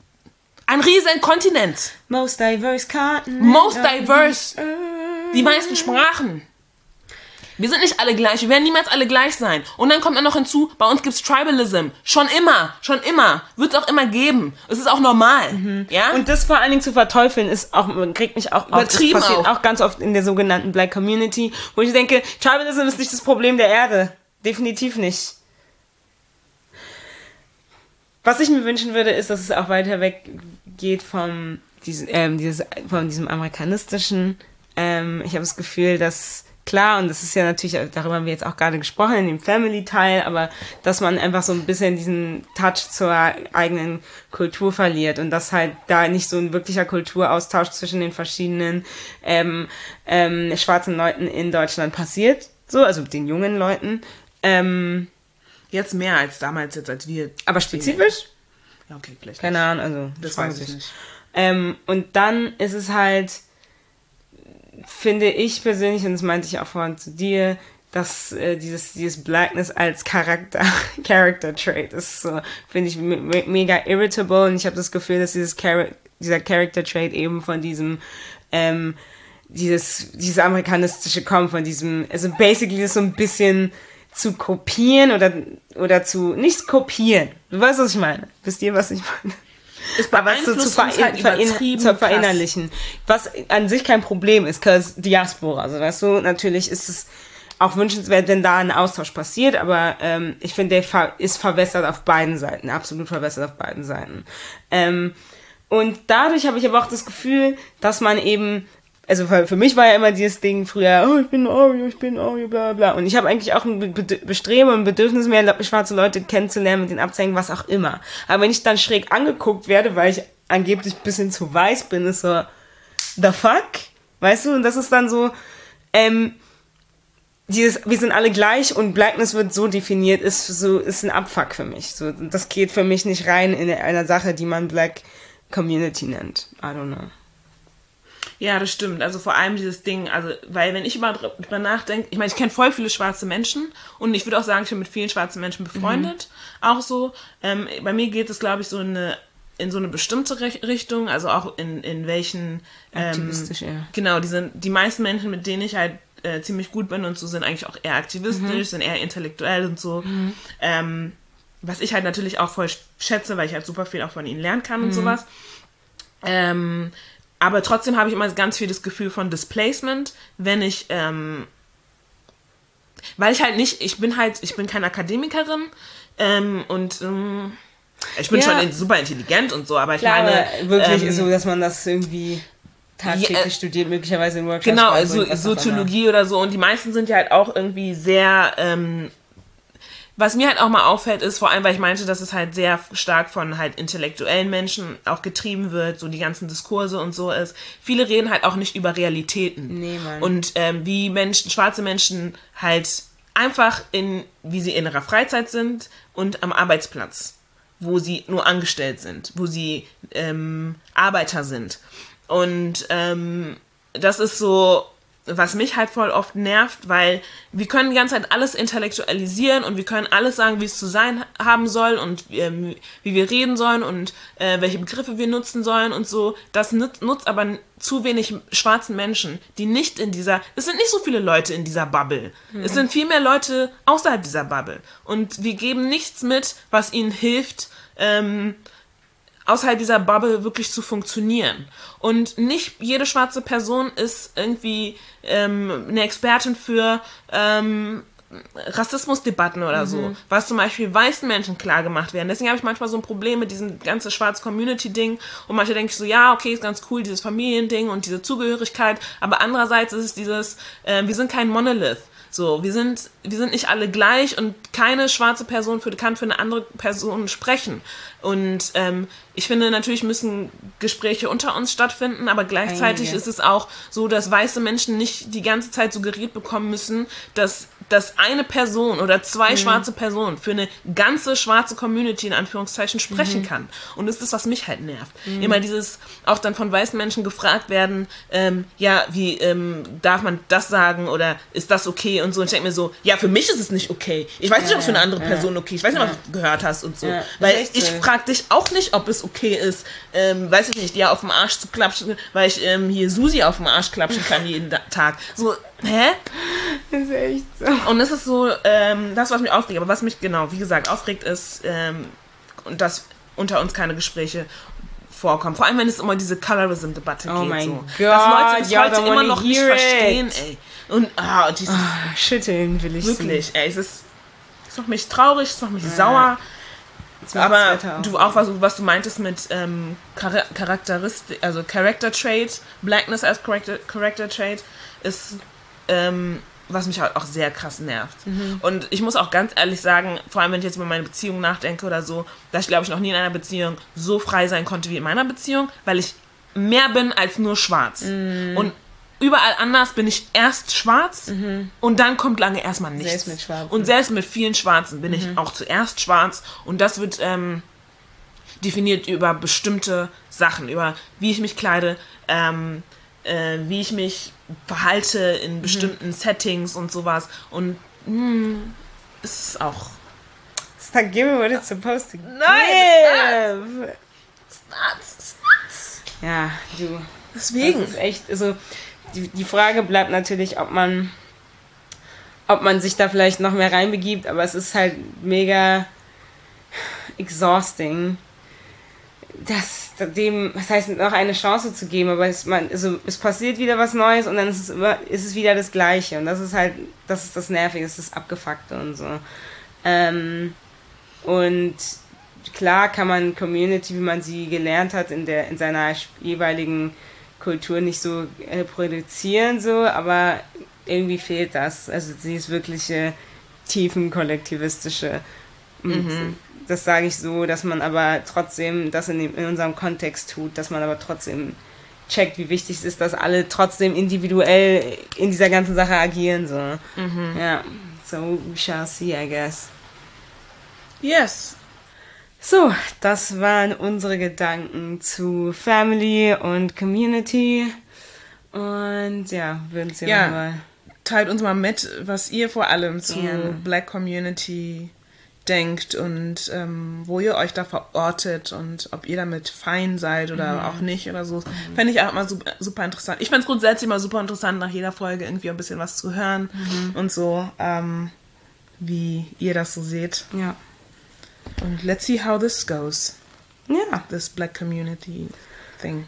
ein riesen Kontinent. Most diverse continent. Most diverse. Die meisten Sprachen. Wir sind nicht alle gleich. Wir werden niemals alle gleich sein. Und dann kommt dann noch hinzu, bei uns gibt's Tribalism. Schon immer. Schon immer. Wird es auch immer geben. Es ist auch normal. Mhm. Ja? Und das vor allen Dingen zu verteufeln, ist auch, kriegt mich auch übertrieben auf. Das passiert auch. auch ganz oft in der sogenannten Black Community, wo ich denke, Tribalism ist nicht das Problem der Erde. Definitiv nicht. Was ich mir wünschen würde, ist, dass es auch weiter weggeht vom, diesen, ähm, dieses, von diesem amerikanistischen. Ähm, ich habe das Gefühl, dass, klar, und das ist ja natürlich, darüber haben wir jetzt auch gerade gesprochen, in dem Family-Teil, aber dass man einfach so ein bisschen diesen Touch zur eigenen Kultur verliert und dass halt da nicht so ein wirklicher Kulturaustausch zwischen den verschiedenen ähm, ähm, schwarzen Leuten in Deutschland passiert. So, also den jungen Leuten. Ähm, Jetzt mehr als damals, jetzt als wir. Aber spezifisch? Ja, okay, vielleicht. Keine Ahnung, also. Das weiß ich nicht. Ähm, und dann ist es halt, finde ich persönlich, und das meinte ich auch vorhin zu dir, dass äh, dieses, dieses Blackness als Charakter, Character Trait ist so, finde ich me- mega irritable und ich habe das Gefühl, dass dieses Char- dieser Character Trait eben von diesem, ähm, dieses, dieses amerikanistische kommt, von diesem, also basically ist so ein bisschen zu kopieren oder, oder zu, nicht kopieren. Du weißt, was ich meine. Wisst ihr, was ich meine? Es beeinflusst zu, zu, verin- halt verin- zu verinnerlichen. Was an sich kein Problem ist, cause Diaspora. Also, weißt du, natürlich ist es auch wünschenswert, wenn da ein Austausch passiert, aber ähm, ich finde, der ver- ist verwässert auf beiden Seiten. Absolut verwässert auf beiden Seiten. Ähm, und dadurch habe ich aber auch das Gefühl, dass man eben, also für mich war ja immer dieses Ding früher, oh, ich bin Oreo, ich bin Oreo, bla bla. Und ich habe eigentlich auch ein Be- Bestreben und ein Bedürfnis mehr, schwarze Leute kennenzulernen, mit denen abzuhängen, was auch immer. Aber wenn ich dann schräg angeguckt werde, weil ich angeblich ein bisschen zu weiß bin, ist so, the fuck? Weißt du? Und das ist dann so, ähm, dieses, wir sind alle gleich und Blackness wird so definiert, ist so, ist ein Abfuck für mich. So, das geht für mich nicht rein in einer Sache, die man Black Community nennt. I don't know. Ja, das stimmt. Also vor allem dieses Ding, also, weil wenn ich über drüber nachdenke, ich meine, ich kenne voll viele schwarze Menschen und ich würde auch sagen, ich bin mit vielen schwarzen Menschen befreundet, mhm. auch so. Ähm, bei mir geht es, glaube ich, so eine, in so eine bestimmte Re- Richtung, also auch in, in welchen, ähm, aktivistisch, ja. Genau, die sind, die meisten Menschen, mit denen ich halt äh, ziemlich gut bin und so, sind eigentlich auch eher aktivistisch, mhm. sind eher intellektuell und so. Mhm. Ähm, was ich halt natürlich auch voll schätze, weil ich halt super viel auch von ihnen lernen kann und mhm. sowas. Ähm, Aber trotzdem habe ich immer ganz viel das Gefühl von Displacement, wenn ich, ähm, weil ich halt nicht, ich bin halt, ich bin keine Akademikerin ähm, und ähm, ich bin ja. schon super intelligent und so, aber ich Klar, meine... aber wirklich ähm, so, dass man das irgendwie... tagtäglich ja, studiert, möglicherweise in Workshops. Genau, also Soziologie oder so. Und die meisten sind ja halt auch irgendwie sehr... Ähm, was mir halt auch mal auffällt, ist, vor allem, weil ich meinte, dass es halt sehr stark von halt intellektuellen Menschen auch getrieben wird, so die ganzen Diskurse und so ist. Viele reden halt auch nicht über Realitäten. Nee, Mann. Und ähm, wie Menschen, schwarze Menschen halt einfach in, wie sie in ihrer Freizeit sind und am Arbeitsplatz, wo sie nur angestellt sind, wo sie ähm, Arbeiter sind. Und ähm, das ist so... was mich halt voll oft nervt, weil wir können die ganze Zeit alles intellektualisieren und wir können alles sagen, wie es zu sein haben soll und ähm, wie wir reden sollen und äh, welche Begriffe wir nutzen sollen und so. Das nutzt, nutzt aber zu wenig schwarzen Menschen, die nicht in dieser... Es sind nicht so viele Leute in dieser Bubble. Hm. Es sind viel mehr Leute außerhalb dieser Bubble. Und wir geben nichts mit, was ihnen hilft, ähm, außerhalb dieser Bubble wirklich zu funktionieren. Und nicht jede schwarze Person ist irgendwie ähm, eine Expertin für ähm, Rassismusdebatten oder mhm. so, was zum Beispiel weißen Menschen klar gemacht werden. Deswegen habe ich manchmal so ein Problem mit diesem ganzen schwarz Community-Ding und manchmal denke ich so, ja, okay, ist ganz cool, dieses Familiending und diese Zugehörigkeit, aber andererseits ist es dieses, äh, wir sind kein Monolith. So, wir sind, wir sind nicht alle gleich und keine schwarze Person für, kann für eine andere Person sprechen. Und ähm, ich finde, natürlich müssen Gespräche unter uns stattfinden, aber gleichzeitig Einige. ist es auch so, dass weiße Menschen nicht die ganze Zeit suggeriert bekommen müssen, dass, dass eine Person oder zwei mhm. schwarze Personen für eine ganze schwarze Community in Anführungszeichen sprechen mhm. kann. Und das ist, was mich halt nervt. Mhm. Immer dieses, auch dann von weißen Menschen gefragt werden, ähm, ja, wie ähm, darf man das sagen oder ist das okay und so. Und ich denke mir so, ja, für mich ist es nicht okay. Ich weiß nicht, ob es für eine andere ja. Person okay ist. Ich weiß nicht, ob du gehört hast und so. Ja, weil ich so. frage dich auch nicht, ob es okay ist, ähm, weiß ich nicht, dir auf den Arsch zu klatschen, weil ich ähm, hier Susi auf den Arsch klatschen kann jeden Tag. So, hä? Das ist echt so. Und das ist so, ähm, das, was mich aufregt. Aber was mich, genau, wie gesagt, aufregt, ist, ähm, und dass unter uns keine Gespräche vorkommen. Vor allem, wenn es immer diese Colorism-Debatte oh geht. Mein so. Gott, dass Leute bis ja, heute immer noch nicht it. verstehen, ey. Und, ah, und dieses... Oh, schütteln will ich Wirklich, sehen. ey, es ist, es macht mich traurig, es macht mich ja. sauer. Aber du auch, was, was du meintest mit ähm, Char- Charakteristik, also Character Trait, Blackness als Character, Character Trait, ist, ähm, was mich halt auch sehr krass nervt. Mhm. Und ich muss auch ganz ehrlich sagen, vor allem wenn ich jetzt über meine Beziehung nachdenke oder so, dass ich glaube ich noch nie in einer Beziehung so frei sein konnte wie in meiner Beziehung, weil ich mehr bin als nur schwarz. Mhm. Und überall anders bin ich erst schwarz mhm. und dann kommt lange erstmal nichts. Selbst mit Schwarzen. Und selbst mit vielen Schwarzen bin mhm. ich auch zuerst schwarz und das wird ähm, definiert über bestimmte Sachen, über wie ich mich kleide, ähm, äh, wie ich mich verhalte in bestimmten mhm. Settings und sowas. Und mh, es ist auch... It's not giving what it's supposed to give. Nein, it's not. It's not. Ja, du. Deswegen. Das ist echt, also... Die, die Frage bleibt natürlich, ob man, ob man sich da vielleicht noch mehr reinbegibt, aber es ist halt mega exhausting, das dem, das heißt, noch eine Chance zu geben, aber es, man, also, es passiert wieder was Neues und dann ist es immer, ist es wieder das Gleiche und das ist halt, das ist das Nervige, das ist das Abgefuckte und so. Ähm, und klar kann man Community, wie man sie gelernt hat, in der, in seiner jeweiligen Kultur nicht so äh, produzieren, so, aber irgendwie fehlt das. Also dieses wirkliche tiefenkollektivistische. Mhm. Das sage ich so, dass man aber trotzdem das in, dem, in unserem Kontext tut, dass man aber trotzdem checkt, wie wichtig es ist, dass alle trotzdem individuell in dieser ganzen Sache agieren. So. Mhm. Ja, so we shall see, I guess. Yes. So, das waren unsere Gedanken zu Family und Community. Und ja, würden Sie ja, nochmal... Teilt uns mal mit, was ihr vor allem zu ja. Black Community denkt und ähm, wo ihr euch da verortet und ob ihr damit fein seid oder mhm. auch nicht oder so. Mhm. Fände ich auch mal super, super interessant. Ich fände es grundsätzlich mal super interessant, nach jeder Folge irgendwie ein bisschen was zu hören mhm. und so, ähm, wie ihr das so seht. Ja. Und let's see how this goes. Ja. This Black Community Thing.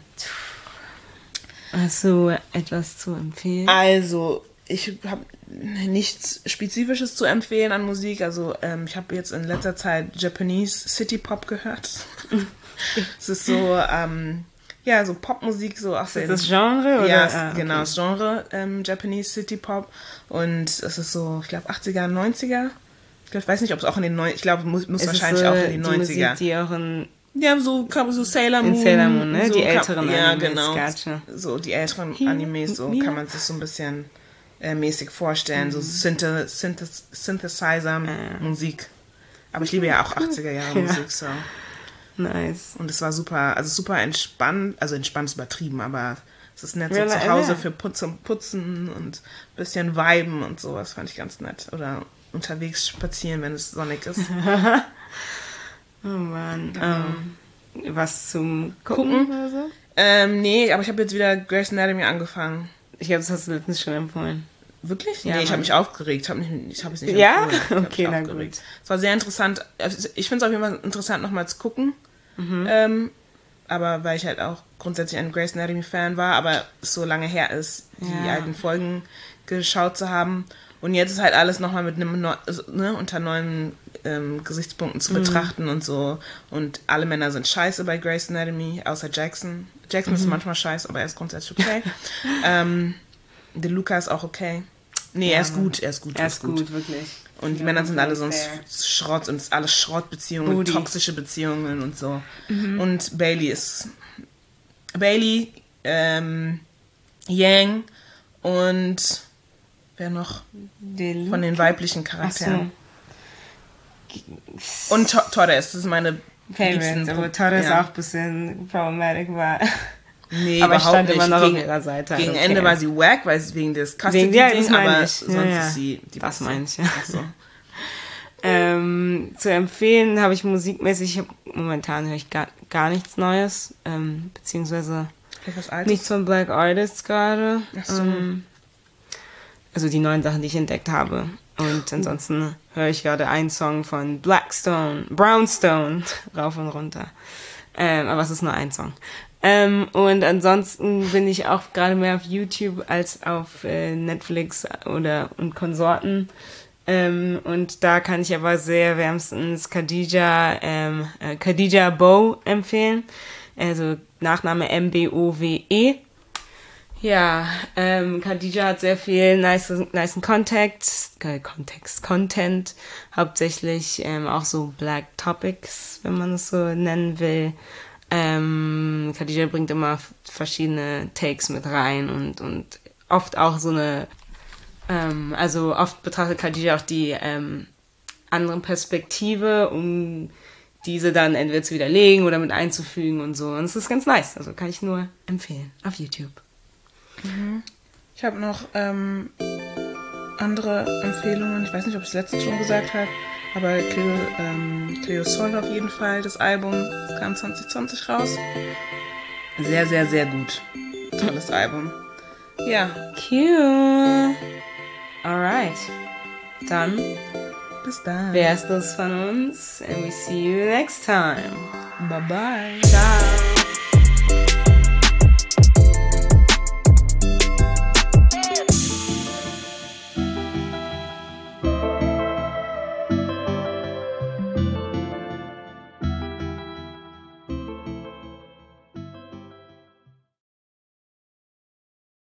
Hast du etwas zu empfehlen? Also, ich habe nichts Spezifisches zu empfehlen an Musik. Also, ähm, ich habe jetzt in letzter Zeit Japanese City Pop gehört. Es ist so, ähm, ja, so Popmusik, so auch sehr. Ist das Genre? Oder? Ja, ah, okay. genau, das Genre, ähm, Japanese City Pop. Und es ist so, ich glaube, achtziger, neunziger. Ich, glaub, ich weiß nicht, ob es auch in den neunziger, ich glaube, muss, muss wahrscheinlich so auch in den die neunziger. Musik, die auch in Ja, so, so Sailor Moon. In Sailor Moon, ne? So die älteren kann, ja, Animes. genau. Gotcha. So die älteren Animes, so kann man sich so ein bisschen äh, mäßig vorstellen. Mhm. So Synth- Synth- Synthesizer-Musik. Aber ich liebe ja auch achtziger Jahre Musik, ja. so. Nice. Und es war super, also super entspannt, also entspannt ist übertrieben, aber es ist nett so ja, zu Hause ja. für Putzen, Putzen und ein bisschen Viben und sowas, fand ich ganz nett. Oder unterwegs spazieren, wenn es sonnig ist. Oh Mann. Genau. Um, was zum Gucken, Gucken oder so? Ähm, nee, aber ich habe jetzt wieder Grey's Anatomy angefangen. Ich glaube, das hast du letztens schon empfohlen. Wirklich? Ja, nee, ich habe mich aufgeregt. Ich habe hab es nicht ja? empfohlen. Okay, na gut. Es war sehr interessant. Ich finde es auf jeden Fall interessant, nochmal zu gucken. Mhm. Ähm, aber weil ich halt auch grundsätzlich ein Grey's Anatomy-Fan war, aber es so lange her ist, die ja. alten Folgen geschaut zu haben. Und jetzt ist halt alles nochmal mit einem Neu- ne, unter neuen ähm, Gesichtspunkten zu betrachten mhm. und so. Und alle Männer sind scheiße bei Grey's Anatomy, außer Jackson. Jackson mhm. ist manchmal scheiße, aber er ist grundsätzlich okay. ähm, der Luca ist auch okay. Nee, ja, er ist gut, er ist gut. Er ist gut, gut wirklich. Und die ja, Männer sind alle sonst Schrott und es ist alles Schrottbeziehungen, Booty. toxische Beziehungen und so. Mhm. Und Bailey ist Bailey, ähm, Yang und wer noch? Den von den weiblichen Charakteren. So. Und to- Torres, das ist meine Favorite, aber Torres ja. auch ein bisschen problematic war. Nee, aber überhaupt stand nicht. immer noch gegen, auf ihrer Seite. Gegen okay. Ende war sie wack, weil sie wegen des Custody-Ding, ja, aber ich. sonst ja, ja. ist sie die Das meine ich. So. ähm, zu empfehlen habe ich musikmäßig, ich hab, momentan höre ich gar, gar nichts Neues, ähm, beziehungsweise nichts von Black Artists gerade. Ach so. Ähm, also die neuen Sachen, die ich entdeckt habe. Und ansonsten uh. höre ich gerade einen Song von Blackstone, Brownstone, rauf und runter. Ähm, aber es ist nur ein Song. Ähm, und ansonsten bin ich auch gerade mehr auf YouTube als auf äh, Netflix oder und Konsorten. Ähm, und da kann ich aber sehr wärmstens Khadija, ähm, äh, Khadija Bowe empfehlen. Also Nachname M B O W E. Ja, ähm, Khadija hat sehr viel nice, nice Context, äh, Kontext, Content, hauptsächlich ähm, auch so Black Topics, wenn man es so nennen will. Ähm, Khadija bringt immer verschiedene Takes mit rein und, und oft auch so eine, ähm, also oft betrachtet Khadija auch die ähm, andere Perspektive, um diese dann entweder zu widerlegen oder mit einzufügen und so. Und es ist ganz nice, also kann ich nur empfehlen auf YouTube. Mhm. Ich habe noch ähm, andere Empfehlungen. Ich weiß nicht, ob ich es letztens schon gesagt habe, aber Cleo, ähm, Cleo Sol auf jeden Fall, das Album, das kam zwanzig zwanzig raus. Sehr, sehr, sehr gut. Tolles Album. Ja. Cool. Alright. Dann bis dann. Wär's das von uns and we see you next time. Bye bye. Ciao.